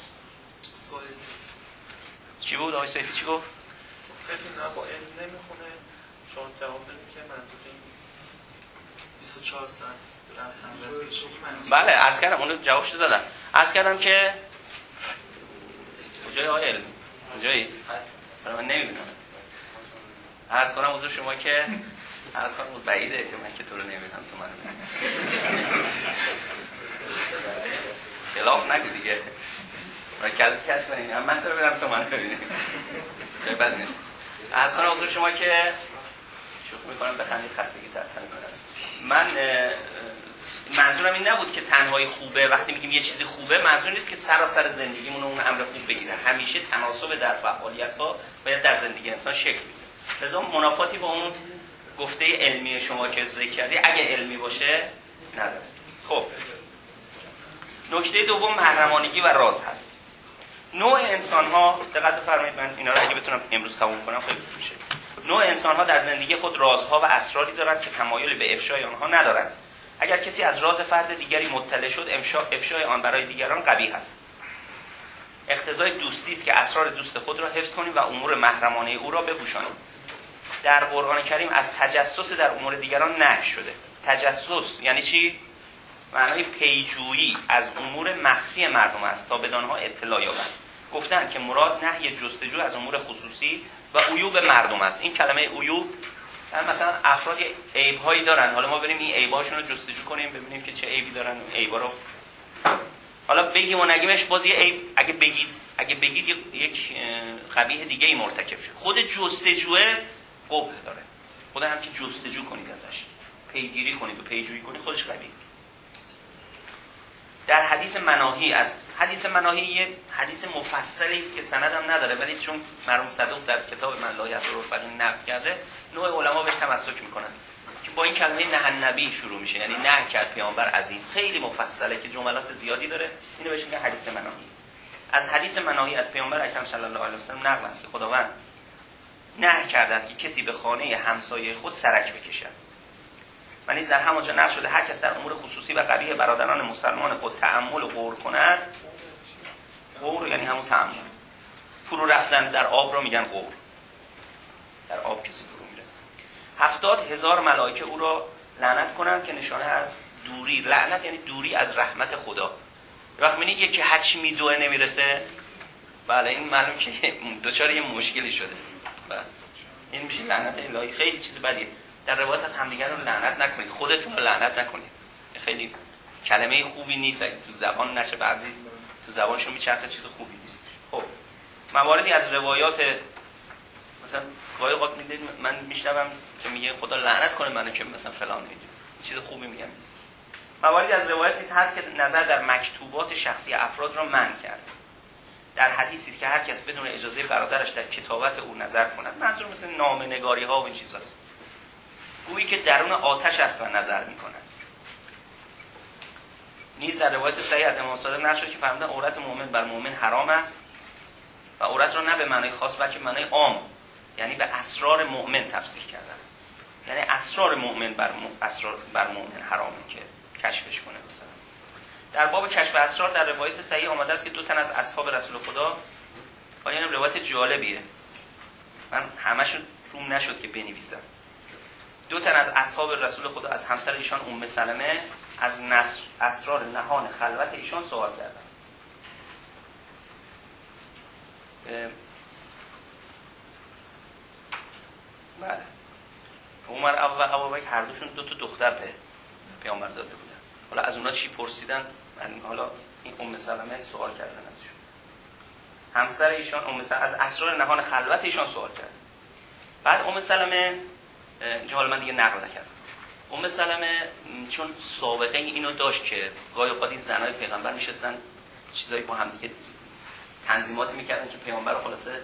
چی بود آقای سیفی چی گفت؟ خیلی نه با علم نمیخونه. شما جواب بدید که منظور این بیست و چهار ساعت رفتن. بله عرض کردم اونو جوابش دادم. عرض کردم که کجای آقای علم؟ کجایی؟ من نمیبینم. عرض کنم حضور شما که عرض کنم بعیده که من که تو رو نمیبینم تو منو ببینم. خلاف نگو دیگه. برای کلت کش کنیم من تو رو برم تو منو ببینیم. خیلی بد نیست. عرض کنم حضور شما که شوخ میکنم بخندید خستگی ترتن من منظورم این نبود که تنهایی خوبه. وقتی میگیم یه چیزی خوبه منظور نیست که سراسر زندگیمون اون امر خوب بگیره. همیشه تناسب در فعالیت‌ها باید در زندگی انسان شکل بگیره. لذا منافاتی با اون گفته علمی شما که ذکر کردی اگه علمی باشه نداره. خب نکته دوم محرمانگی و راز هست. نوع انسان‌ها دقت بفرمایید، من اینا رو اگه بتونم امروز تموم کنم خیلی خوب میشه. نوع انسان‌ها در زندگی خود رازها و اسراری دارند که تمایل به افشای آنها ندارند. اگر کسی از راز فرد دیگری مطلع شد افشای آن برای دیگران قبیح است. اقتضای دوستی است که اسرار دوست خود را حفظ کنیم و امور محرمانه او را بپوشانیم. در قرآن کریم از تجسس در امور دیگران نهی شده. تجسس یعنی چی؟ معنای پیجویی از امور مخفی مردم است تا بدانها اطلاع یابند. گفتن که مراد نهی جستجو از امور خصوصی و عیوب مردم است. این کلمه عیوب مثلا افراد عیب‌هایی دارن، حالا ما بریم این عیب‌هاشون رو جستجو کنیم ببینیم که چه عیبی دارن، اون عیبا رو حالا بگیم و نگیمش باز یه عیب اگه بگید اگه بگید یک قبیح دیگه ای مرتکب شد. خود جستجوه قبح داره. خود هم که جستجو کنید ازش، پیگیری کنید و پیجویی کنید خودش قبیح. در حدیث مناهی از حدیث مناهی یه حدیث مفصلی است که سند هم نداره، ولی چون مرحوم صدوق در کتاب من لا یضر فقین نقل کرده، نوع علما بهش تمسک میکنن که با این کلمه نه النبی شروع میشه، یعنی نه کرد پیامبر عظیم. خیلی مفصله که جملات زیادی داره، اینو بهش میگن حدیث مناهی. از حدیث مناهی از پیامبر اکرم صلی الله علیه و سلم نقل است که خداوند نه کرده است که کسی به خانه همسایه خود سرک بکشد. و نیز در همانجا نقل شده هر کس در امور خصوصی و قبیح برادران مسلمان خود تأمل و غور کند. غور یعنی همون تأمل. فرو رفتن در آب رو میگن غور. در آب کسی فرو میره. هفتاد هزار ملائکه او را لعنت کنند که نشانه از دوری. لعنت یعنی دوری از رحمت خدا. وقتی میگه یکی هرچی میدوه نمیرسه، بله این معلوم که دچار یه مشکلی شده. بله این میشه لعنت الهی. خیلی چیز بدیه. در روایت از همدیگر رو لعنت نکنید، خودتون رو لعنت نکنید. خیلی کلمه خوبی نیست تو زبان، نشه بعضی تو زبانشون میچرخه چیز خوبی نیست. خب مواردی از روایات مثلا گاهی اوقات میدید من میشنوم که میگه خدا لعنت کنه منو که مثلا فلان میگه چیز خوبی میگم نیست. مواردی از روایت نیست هست که نظر در مکتوبات شخصی افراد را منع کرده. در حدیثی که هر کس بدون اجازه برادرش در کتابت او نظر کند، منظور مثل نامه‌نگاری ها و این چیزاست، گویی که درون آتش است و نظر میکند. نیز در روایت صحیح از امام صادق نقل شد که فرمودن عورت مؤمن بر مؤمن حرام است و عورت را نه به معنای خاص بلکه به معنای عام، یعنی به اسرار مؤمن تفسیر کردن. یعنی اسرار مؤمن بر م... اسرار بر مؤمن حرامه که کشفش کنه. مثلا در باب کشف اسرار در روایت صحیح آمده است که دو تن از اصحاب رسول خدا، آیا این روایت جالبیه، من همشو روم نشد که بنویسم، دو تن از اصحاب رسول خدا از همسر ایشان ام سلمه از اسرار نهان خلوت ایشان سوال کردن. بله عمر و ابوبکر هر دوشون دو تا دختر به پیامبر داده بودن. حالا از اونا چی پرسیدن؟ من حالا این ام سلمه سوال کردن ازشون، همسر ایشان ام سلمه از اسرار نهان خلوت ایشان سوال کرد. بعد ام سلمه اینجا حالا من دیگه نقل نکردم، ام سلمه چون سابقه اینو داشت که گاهی اوقات زنای پیغمبر میشستن چیزایی با هم دیگه تنظیمات میکردن که پیامبر رو خلاصه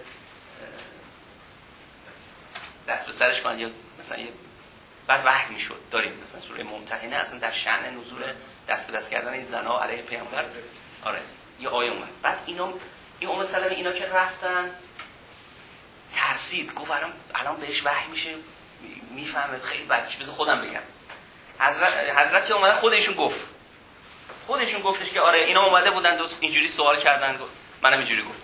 دست به سرش کنن، یا مثلا یه بعد وحی میشد. داریم مثلا سوره ممتحنه اصلا در شأن نزول دست به دست کردن این زنا علیه پیامبر، آره یه آیه اومد. بعد اینا این ام سلمه اینا که رفتن ترسید، گفت الان الان بهش وحی میشه میفهمه خیلی بد، بذار خودم بگم. حضرت حضرت اومدن خودشون گفت خودشون گفتش که آره اینا اومده بودن دوست اینجوری سوال کردن، گفت منم اینجوری گفتم.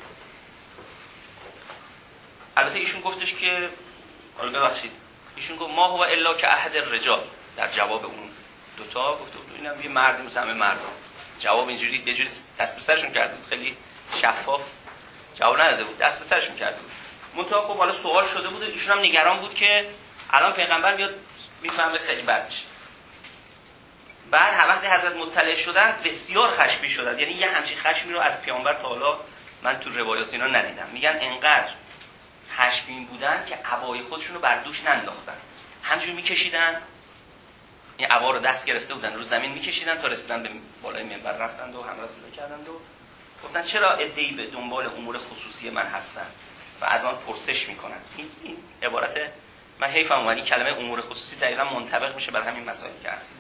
البته ایشون گفتش که حالا ببخشید ایشون گفت ما هو الا که عهد الرجال، در جواب اون دوتا گفت اینم یه مردی مثل همه مردم. جواب اینجوری یه جوری دست به سرشون کرد بود، خیلی شفاف جواب نداده بود، دست به سرشون کرد بود. منتها خب حالا سوال شده بود، ایشون هم نگران بود که الان پیغمبر میاد میفهمه خیلی بد میشه. بعد هر وقتی حضرت مطلع شدن بسیار خشمگین شدن، یعنی یه همچین خشمی رو از پیامبر تا حالا من تو روایات اینا ندیدم. میگن انقدر خشمگین بودن که عبای خودشون رو بر دوش ننداختن، همجوری میکشیدن، این عبا رو دست گرفته بودن رو زمین میکشیدن تا رسیدن به بالای منبر، رفتند و همراه صدا کردند و گفتن چرا عده‌ای به دنبال امور خصوصی من هستن و از آن پرسش میکنن. این, این عبارت من حیفم اومد، این کلمه امور خصوصی دقیقاً منطبق میشه بر همین مسائل که هست.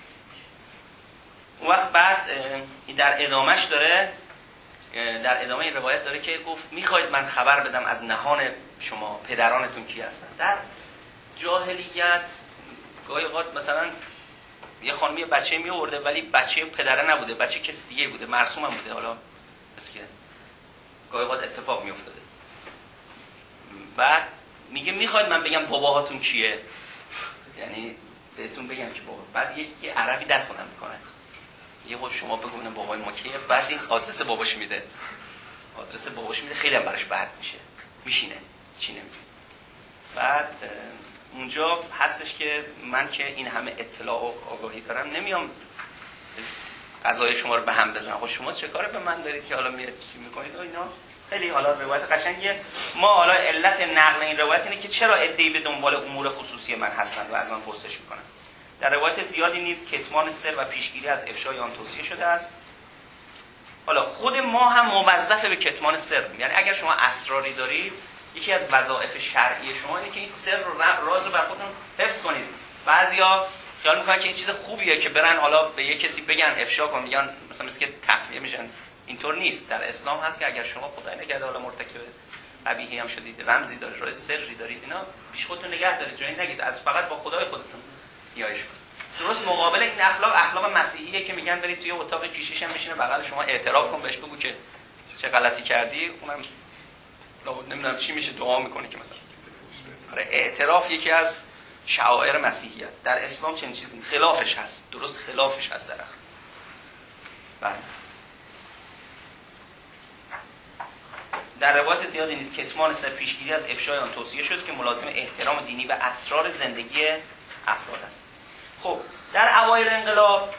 اون وقت بعد در ادامهش داره، در ادامه این روایت داره که گفت میخواید من خبر بدم از نهان شما پدرانتون کی هستن؟ در جاهلیت گاهی اوقات مثلا یه خانمی بچه می آورده ولی بچه پدره نبوده، بچه کسی دیگه بوده، معصوم هم بوده، حالا بس که گاهی اوقات اتفاق می افتاده. بعد میگه میخواید من بگم باباهاتون کیه؟ یعنی بهتون بگم که بابا. بعد یه, یه عربی دست بلند میکنه، یه خود شما بگونم بابای ما کیه؟ بعد این آدرس باباش میده، آدرس باباش میده، خیلی هم براش بد میشه، میشینه چی نمیگه. بعد اونجا هستش که من که این همه اطلاع و آگاهی دارم نمیام قضای شما رو به هم بزنم، خب شما چه کار به من دارید که حالا میاد چی میکنید و اینا. خیلی حالا روایت قشنگیه. ما حالا علت نقل این روایت اینه که چرا عده‌ای به دنبال امور خصوصی من هستند و از آن پرسش میکنن. در روایت زیادی نیز کتمان سر و پیشگیری از افشای آن توصیه شده است. حالا خود ما هم موظف به کتمان سر، یعنی اگر شما اسراری دارید یکی از وظایف شرعی شما اینه که این سر رو راز رو بر خودتون حفظ کنید. بعضیا خیال میکنن که این چیز خوبیه که برن حالا به یک کسی بگن افشا کن، میگن مثلا مثل که تخفیه میشن. اینطور نیست. در اسلام هست که اگر شما خدای نگهدار حالا مرتکب قبیحی هم شدید، رمزی داره، راه سری دارید، اینا پیش خودتون نگه دارید، جایی نگید، از فقط با خدای خودتون نیایش کنید. درست مقابل این اخلاق اخلاق مسیحیه که میگن برید توی اتاق کیشیش هم میشینه بغل شما اعتراف کن، بهش بگو که چه غلطی کردی، اونم نمیدونم چی میشه دعا میکنه که مثلا. آره اعتراف یکی از شعائر مسیحیت. در اسلام چنین چیزی خلافش هست، درست خلافش هست در اخلاق. بله. در روایت زیادی نیست کتمان سر پیشگیری از افشای آن توصیه شد که ملازم احترام دینی و اسرار زندگی افراد است. خب در اوایل انقلاب،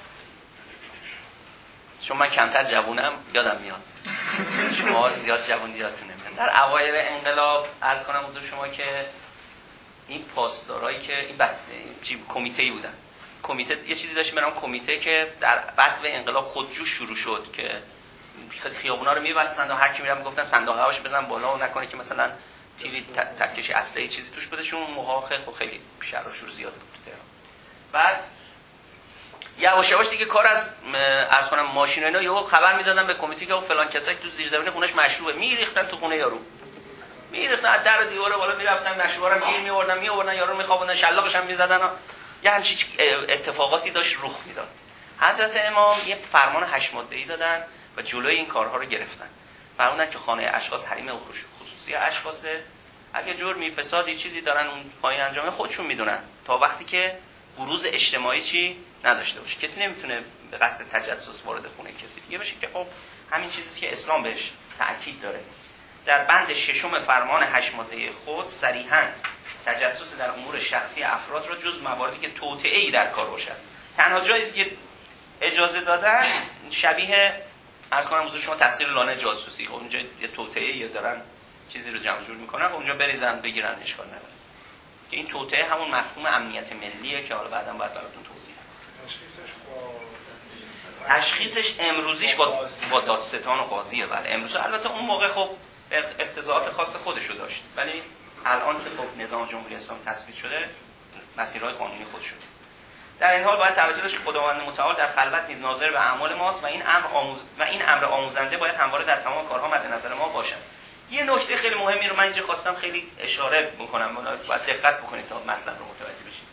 چون من کمتر جوونم یادم میاد، شما زیاد جوون یادتون نمیاد، در اوایل انقلاب عرض کنم حضور شما که این پاسدارایی که این بس چی کمیته‌ای بودن، کمیته یه چیزی داشت برام کمیته که در بعد انقلاب خودجوش شروع شد که خیابونا رو می‌بستن و هر کی میرم میگفتن صندوق هواش بزن بالا و نکنه که مثلا تیری تکش اصلی چیزی توش بده، چون موقع خیلی خیلی شر و شور زیاد بود تو تهران. بعد یواش یواش دیگه کار از عرض کنم ماشین اینا یهو خبر میدادن به کمیته که فلان کسایی تو زیر زمین خونش مشروبه، میریختن تو خونه یارو، میریختن از در و دیوار بالا میرفتن مشروبارم گیر میوردن میوردن یارو میخوابوندن شلاقش هم میزدن و یه همچین اتفاقاتی داشت رخ میداد. حضرت امام یه فرمان هشت ماده‌ای دادن و جلوی این کارها رو گرفتن. فرمودن که خانه اشخاص حریم خصوصی اشخاصه، اگه جرمی فسادی چیزی دارن اون پایین انجام خودشون میدونن تا وقتی که بروز اجتماعی چی نداشته باشه. کسی نمیتونه به قصد تجسس وارد خونه کسی دیگه بشه که خب همین چیزی که اسلام بهش تاکید داره. در بند ششم فرمان هشت ماده خود صریحاً تجسس در امور شخصی افراد را جز مواردی که توطئه‌ای در کار باشد تنها جایی که اجازه دادن شبیه عرض کنم حضور شما تسخیر لانه جاسوسی، خب اونجا یه توطئه یا دارن چیزی رو جمع جور میکنن، خب اونجا بریزن بگیرن اشکال نداره. که این توطئه همون مفهوم امنیت ملیه که حالا بعداً باید براتون توضیح بدم. تشخیصش امروزیش با با دادستان و قاضیه. ولی امروز البته اون موقع خب اقتضاعات خاص خودشو داشت، ولی الان که خب نظام جمهوری اسلامی تثبیت شده مسیرهای قانونی خودش شده. در این حال باید توجه داشت که خداوند متعال در خلوت نیز ناظر به اعمال ماست و این امر آموز و این امر آموزنده باید همواره در تمام کارها مد نظر ما باشد. یه نکته خیلی مهمی رو من اینجا خواستم خیلی اشاره بکنم، باید دقت بکنید تا مطلب رو متوجه بشید.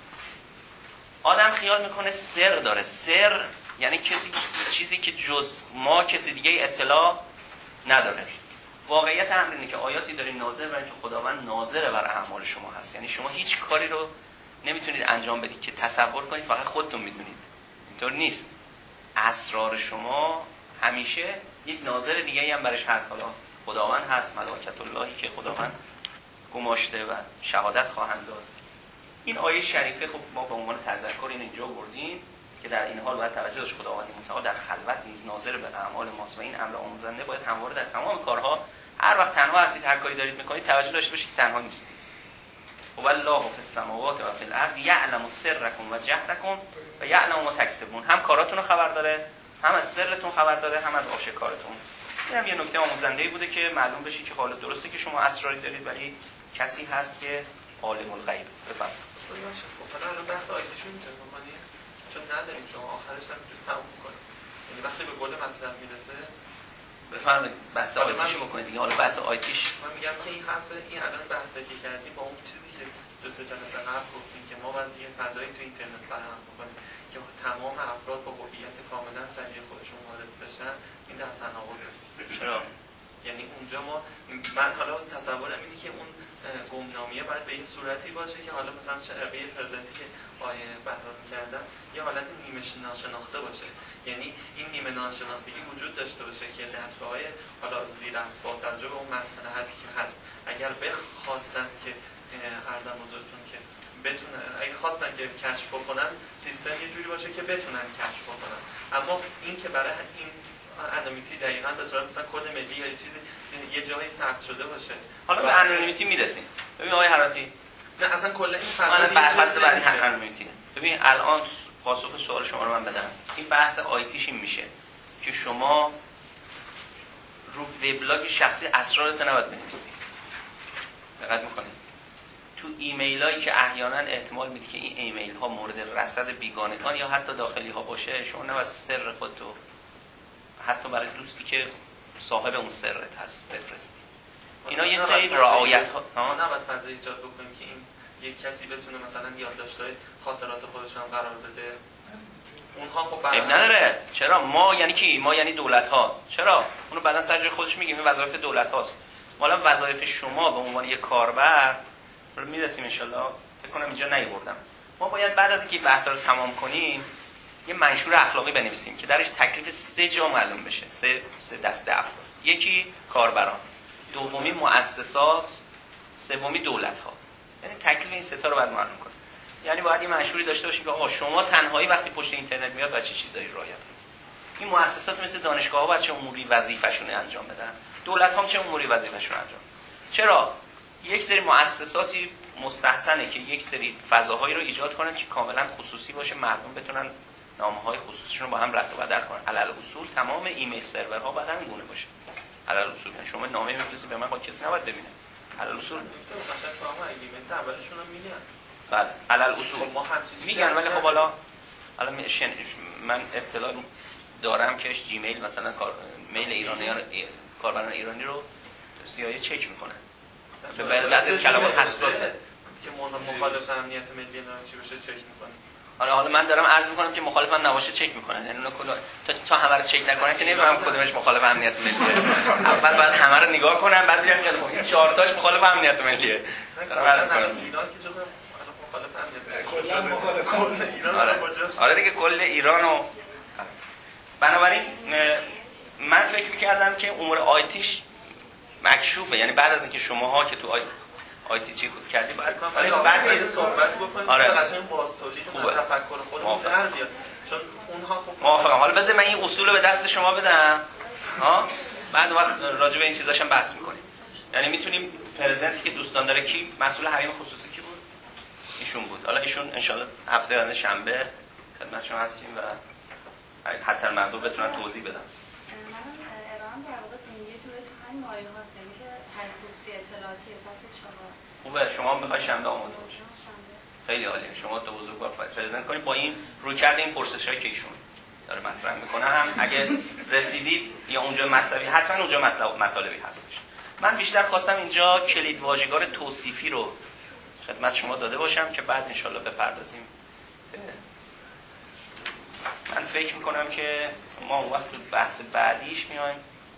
آدم خیال میکنه سر داره. سر یعنی کسی چیزی که جز ما کسی دیگه اطلاع نداره. واقعیت امر اینه که آیاتی داریم ناظر برای که خداوند ناظر بر اعمال شما هست. یعنی شما هیچ کاری رو نمیتونید انجام بدید که تصور کنید فقط خودتون میدونید. اینطور نیست. اسرار شما همیشه یک ناظر دیگه‌ای هم برش هست. حالا خداوند هست، ملائکت اللهی که خداوند گماشته و شهادت خواهند داد. این آیه شریفه خب ما به عنوان تذکر این اینجا بردیم که در این حال باید توجه داشت خداوند متعال در خلوت نیز ناظر به اعمال ماست و این امر آموزنده باید همواره در تمام کارها هر وقت تنها هستید هر کاری دارید میکنید توجه داشته باشید که تنها نیستید. والله فی السماوات و فی الارض یعلم سرکم و جهرکم و یعلم ما تکسبون. هم کاراتون رو خبر داره، هم از سرتون خبر داره، هم از آشکارتون. این هم یه نکته آموزنده‌ای بوده که معلوم بشه که حالا درسته که شما اسراری دارید ولی کسی هست که عالم الغیب. بفرمایید. استاد باشه. خب حالا الان بحث آیتیشو میتونید بکنید چون نداریم شما آخرش هم میتونید تموم کنید. یعنی وقتی به گل مطلب میرسه بفرمایید بحث آیتیشو بکنید دیگه. حالا بحث آیتیش من میگم که این حرف این الان بحثی که کردیم با اون چیزی که دو سه جلسه قبل گفتیم که ما باید یه فضایی تو اینترنت فراهم کنیم که تمام افراد با هویت کاملا صحیح خودشون وارد بشن، این در تناقضه. چرا؟ یعنی اونجا ما من حالا تصورم اینه که اون گمنامیه باید به این صورتی باشه که حالا مثلا شبیه پرزنتی که آیه بهرام کردن یه حالت نیمه ناشناخته باشه. یعنی این نیمه ناشناختگی وجود داشته باشه که دستگاه‌های حالا زیر اسباب توجه به اون مصلحتی که هست اگر بخواستن که عرضم حضورتون که بتونن اگه خواستن که کشف بکنن سیستم یه جوری باشه که بتونن کشف بکنن. اما این که برای این انونیمیتی دقیقاً به صورت مثلا کد ملی یا چیزی یه جایی ثبت شده باشه. حالا به انونیمیتی میرسیم. ببین آقای حراتی، نه اصلا کلا این من بحث بعد انونیمیتی. ببین الان پاسخ سوال شما رو من بدم. این بحث آیتیش این میشه که شما رو وبلاگ شخصی اسرارتون نباید بنویسید. دقت میکنید؟ تو ایمیلایی که احیانا احتمال میده که این ایمیل ها مورد رصد بیگانگان یا حتی داخلی ها باشه، شما نباید سر خودتو حتی برای دوستی که صاحب اون سرت هست بفرستید. اینا یه سری رعایت ها نباید فضای ایجاد بکنیم که این یک کسی بتونه مثلا یادداشت‌های خاطرات خودش هم قرار بده. اونها خب اب نداره. چرا؟ ما یعنی کی؟ ما یعنی دولت ها. چرا؟ اونو بعدن سر جای خودش میگیم این وظایف دولت هاست. حالا وظایف شما به عنوان یک کاربر رو میرسیم ان شاءالله. فکر کنم اینجا نیوردم. ما باید بعد از اینکه بحثا رو تمام کنیم یه منشور اخلاقی بنویسیم که درش تکلیف سه جا معلوم بشه. سه سه دسته افراد. یکی کاربران، دومی مؤسسات، سومی دولت ها. یعنی تکلیف این سه تا رو باید معلوم کنیم. یعنی باید یه منشوری داشته باشیم که آقا شما تنهایی وقتی پشت اینترنت میاد باید چه چیزایی رعایت کنید. این مؤسسات مثل دانشگاه‌ها باید چه اموری وظیفه‌شون انجام بدن. دولت‌ها هم چه اموری وظیفه‌شون انجام بدن. چرا؟ یک سری مؤسساتی مستحسنه که یک سری فضاهایی رو ایجاد کنن که کاملا خصوصی باشه، مردم بتونن نامه‌های خصوصیشون رو با هم رد و بدل کنن. علل اصول تمام ایمیل سرورها باید همین گونه باشه. علل اصول شما نامه می‌فرستید به من، با کسی نباید ببینه. علل اصول مثلا تو هم ایمیل اولشون رو میگن. بله، علل اصول ما هم میگن، ولی خب حالا حالا من اطلاع دارم که جیمیل مثلا کار میل ایرانیان کاربران ایرانی رو سی‌آی چک میکنه. به بعضی از کلمات حساسه که مخالف امنیت ملی نمیشه بشه چک میکنه. حالا حالا من دارم عرض میکنم که مخالف هم نباشه چک میکنن، یعنی اونا کلا تا تا همه رو چک نکنن که نمیدونم کدومش مخالف امنیت ملیه. اول بعد همه رو نگاه کنن، بعد بگن که این چهار تاش مخالف امنیت ملیه. دارم عرض میکنم ایران که جزء مخالف امنیت کلا مخالف کل ایران آره. آره دیگه کل ایرانو. بنابراین من فکر می‌کردم که امور آیتیش مکشوفه، یعنی بعد از اینکه شماها که تو آی آیتی چی کردی باید ولی بعد از صحبت بکنید آره. که قشنگ بازتولید تفکر خودمون در بیاد، چون اونها خب موافقم. حالا بذار من این اصول رو به دست شما بدم ها، بعد وقت راجع به این چیزاشم بحث می‌کنیم. یعنی میتونیم پرزنتی که دوستان داره کی مسئول حریم خصوصی کی بود؟ ایشون بود. حالا ایشون ان شاءالله هفته آینده شنبه خدمت شما هستیم و حتی مردم بتونن توضیح بدن. منم ارائه در واقع یه جوری تو همین مایه هاست، یعنی که حریم خصوصی اطلاعاتی فصل چهار. خوبه شما هم بخوای شنبه آماده باشید. خیلی عالیه. شما تو بزرگوار پرزنت کنید با این رویکرد این پرسشایی که ایشون داره مطرح میکنه، هم اگه رسیدید یا اونجا مطلبی حتما اونجا مطلب مطالبی هستش. من بیشتر خواستم اینجا کلید واژگار توصیفی رو خدمت شما داده باشم که بعد ان شاءالله بپردازیم. من فکر میکنم که ما اون وقت تو بحث بعدیش میایم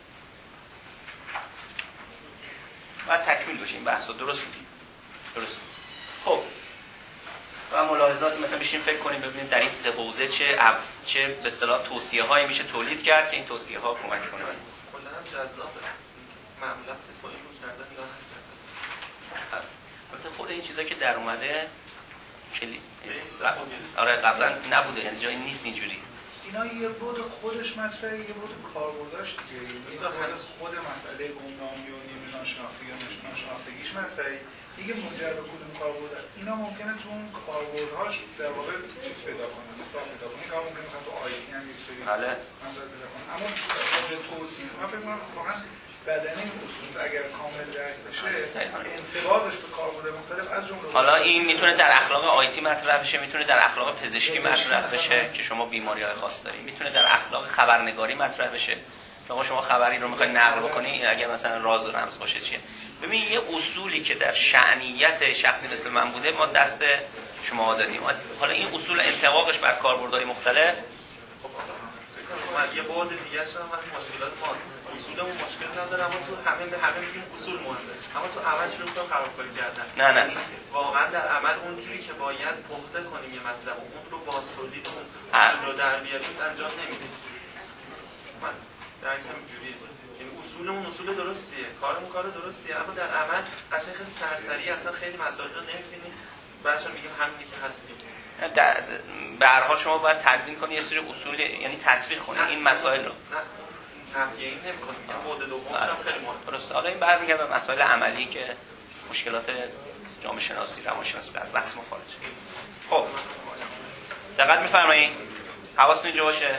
بعد تکمیل بشه این بحثا. درست میگی؟ درست. خب و ملاحظات مثلا بشین فکر کنیم ببینیم در این سه حوزه چه اب... چه به اصطلاح توصیه‌هایی میشه تولید کرد که این توصیه‌ها کمک کنه. کلا هم جذابه. معمولا تصویر رو کردن نگاه نکردن. البته خود این چیزا که در اومده کلی آره قبلا نبوده، یعنی جایی نیست اینجوری. اینا یه بود خودش مطرحه، یه بود کاربردش دیگه. این از خود مسئله گمنامی و نیمه ناشناخته یا ناشناختگیش مطرحه. دیگه منجر به کدوم کاربرد اینا ممکنه تو اون کاربردهاش در واقع چیز پیدا کنن، مثال پیدا کنن. کار ممکنه مثلا تو آیتی هم یک سری بله مثلا پیدا کنن. اما به توصیف من فکر می‌کنم واقعا بدنه اصول اگر کامل درک بشه انطباقش به کاربرد مختلف از جمله حالا این میتونه در اخلاق آیتی مطرح بشه، میتونه در اخلاق پزشکی مطرح بشه که شما بیماری‌های خاص دارید، میتونه در اخلاق خبرنگاری مطرح بشه که شما خبری رو میخواید نقل بکنی اگر مثلا راز و رمز باشه چیه. ببین یه اصولی که در شأنیت شخصی مثل من بوده ما دست شما دادیم. حالا این اصول انطباقش بر کاربردهای مختلف خب یه بعد دیگه اش هم مشکلات ما اصولمون مشکل نداره، اما تو همه به همه میگیم اصول مهمه، اما تو عمل شروع کنیم خرابکاری کردن. نه نه واقعا در عمل اونجوری که باید پخته کنیم یه مطلب اون رو بازتولید اون رو در بیاریم انجام نمیدیم. من درکم اینجوریه، یعنی اصولمون اصول درستیه، کارمون کار درستیه، اما در عمل قشنگ خیلی سرسری اصلا خیلی مسائل رو نمی‌بینیم، بعدش میگیم همینی که هست. به هر حال شما باید تدوین کنید یه سری اصول، یعنی تطبیق کنید این مسائل رو. نه نمی‌کنیم، میگم بعد دومش هم خیلی مهمه. درسته. حالا این برمیگرده به مسائل عملی که مشکلات جامعه شناسی، روانشناسی از بحث ما خارجه. خب دقت می‌فرمایید؟ حواستون اینجا باشه.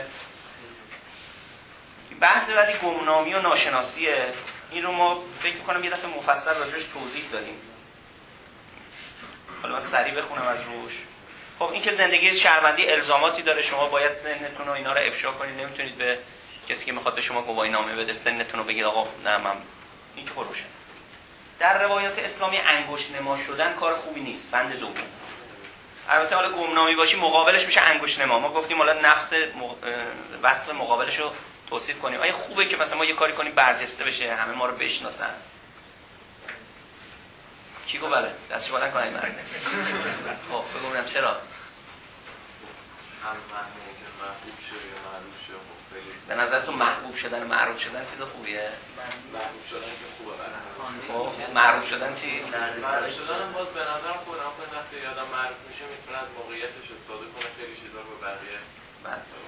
بحث ولی گمنامی و ناشناسیه. این رو ما فکر می‌کنم یه دفعه مفصل راجعش توضیح دادیم. حالا من سریع بخونم از روش. خب این که زندگی شهروندی الزاماتی داره، شما باید سنتون و اینا رو افشا کنید، نمیتونید به کسی که میخواد به شما گواهی نامه بده سنتون رو بگید آقا نه من این که روشن. در روایات اسلامی انگشت نما شدن کار خوبی نیست، بند دوم. البته حالا گمنامی باشی مقابلش میشه انگشت نما. ما گفتیم حالا نفس مق... وصف مقابلش رو توصیف کنیم. آیا خوبه که مثلا ما یه کاری کنیم برجسته بشه، همه ما رو بشناسن؟ کی گفت بله؟ دستش بلند کنید مرد. خب بگو ببینم چرا؟ هم معنی که محبوب شه یا معروف شه خیلی. به نظرتون محبوب شدن و معروف شدن چیز خوبیه؟ محبوب شدن که خوبه برای خب معروف شدن چی؟ معروف شدن هم باز به نظرم خودم خود وقتی آدم معروف میشه میتونه از موقعیتش استفاده کنه، خیلی چیزا رو به بقیه.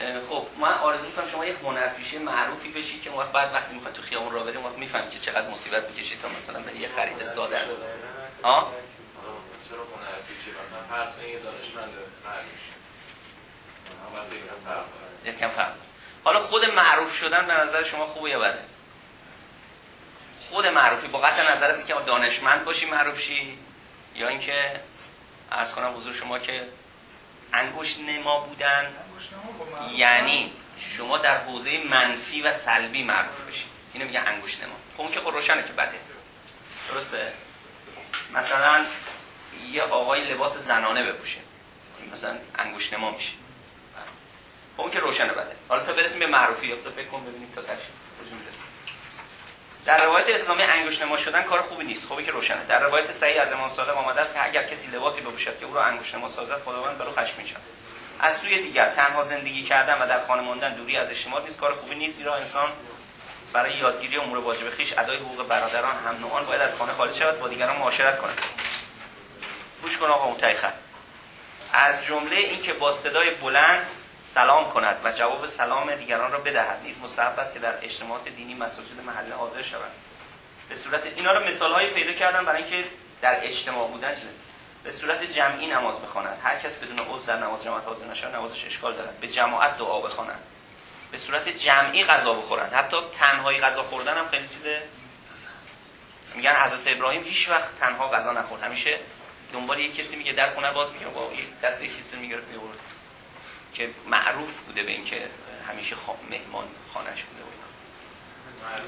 خب من آرزو می‌کنم شما یه هنرپیشه معروفی بشید که اون وقت بعد وقتی می‌خواید تو خیابون راه برید اون وقت می‌فهمید که چقدر مصیبت می‌کشید تا مثلا به یه خرید ساده است. ها؟ چرا هنرپیشه مثلا فرض کنید یه دانشمند معروفی اما دیگه فرق داره. یکم فرق. حالا خود معروف شدن به نظر شما خوبه یا بده؟ خود معروفی با قطع نظر از اینکه دانشمند باشی معروف شی یا اینکه عرض کنم حضور شما که انگشت نما بودن یعنی شما در حوزه منفی و سلبی معروف بشید. اینو میگن انگشت نما. خب اون که خب روشنه که بده. درسته؟ مثلا یه آقای لباس زنانه بپوشه مثلا انگشت نما میشه. خب اون که روشنه بده. حالا تا برسیم به معروفی یا فکر کن ببینیم تا تاش کجا میرسیم. در روایت اسلامی انگشت نما شدن کار خوبی نیست. خوبی که روشنه. در روایت صحیح از امام صادق آمده است که اگر کسی لباسی بپوشد که او را انگشت نما سازد خداوند بر او خشمگین شود. از سوی دیگر تنها زندگی کردن و در خانه ماندن دوری از اجتماع نیست کار خوبی نیست. زیرا انسان برای یادگیری امور واجب خویش ادای حقوق برادران هم نوعان باید از خانه خارج شود با دیگران معاشرت کند. گوش کن آقا منتهی خط. از جمله این که با صدای بلند سلام کند و جواب سلام دیگران را بدهد نیز مستحب است که در اجتماعات دینی مساجد محله حاضر شود. به صورت اینا رو مثال‌هایی پیدا کردم برای اینکه در اجتماع بودن چیه به صورت جمعی نماز بخواند. هر کس بدون عذر در نماز جماعت حاضر نشود نمازش اشکال دارد. به جماعت دعا بخواند. به صورت جمعی غذا بخورند. حتی تنهایی غذا خوردن هم خیلی چیزه. میگن حضرت ابراهیم هیچ وقت تنها غذا نخورد. همیشه دنبال یک کسی میگه در خونه باز میگه با یک دست یک کسی میگرفت میورد که معروف بوده به این که همیشه خوا... مهمان خانه‌اش بوده و اینا. معروف.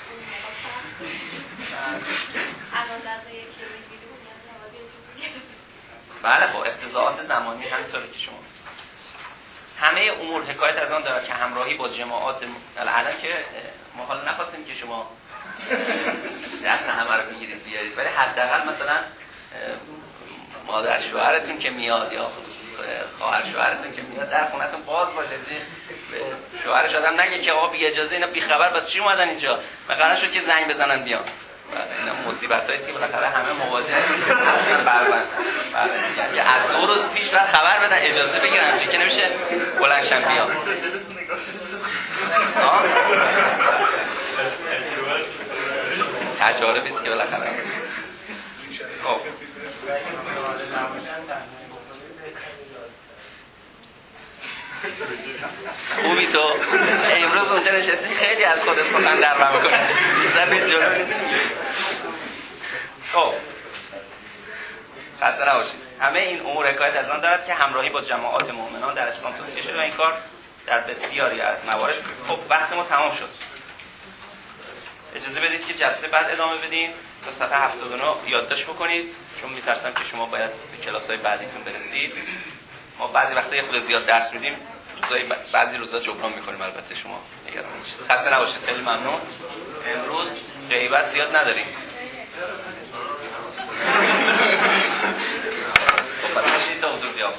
بله با اقتضاعات زمانی همینطوره که شما همه امور حکایت از آن دارد که همراهی با جماعات الان که ما حالا نخواستیم که شما دست همه رو بگیرید بیارید ولی حداقل مثلا مادر شوهرتون که میاد یا خواهر شوهرتون که میاد در خونتون باز باشه. شوهرش آدم نگه که آقا بی اجازه اینا بی خبر بس چی اومدن اینجا و قرار شد که زنگ بزنن بیان. اینا مصیبتایی است که بالاخره همه مواجه هستن. بله که از دو روز پیش بعد خبر بدن اجازه بگیرن چون که نمیشه بلندشن بیان. تجاربی است که بالاخره خب خوبی تو امروز اونجا نشستی خیلی از خودت سخن در میکنه زبید جلو خب خسته نباشید. همه این امور حکایت از آن دارد که همراهی با جماعات مؤمنان در اسلام توصیه شده و این کار در بسیاری از موارد. خب وقت ما تمام شد. اجازه بدید که جلسه بعد ادامه بدیم تا صفحه هفتاد و نه یادداشت بکنید چون میترسم که شما باید به کلاس‌های بعدیتون برسید. ما بعضی وقتا یه خود زیاد درس میدیم روزای بعضی روزا جبران میکنیم. البته شما نگران نباشید. خسته نباشید. خیلی ممنون. امروز غیبت زیاد نداریم. خب باشید تا حضور بیام.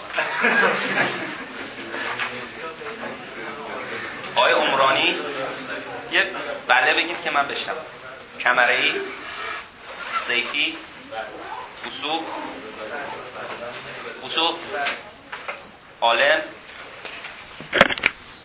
آقای عمرانی یه بله بگید که من بشنوم. کمره‌ای، زیتی، وسوق، وسوق، عالم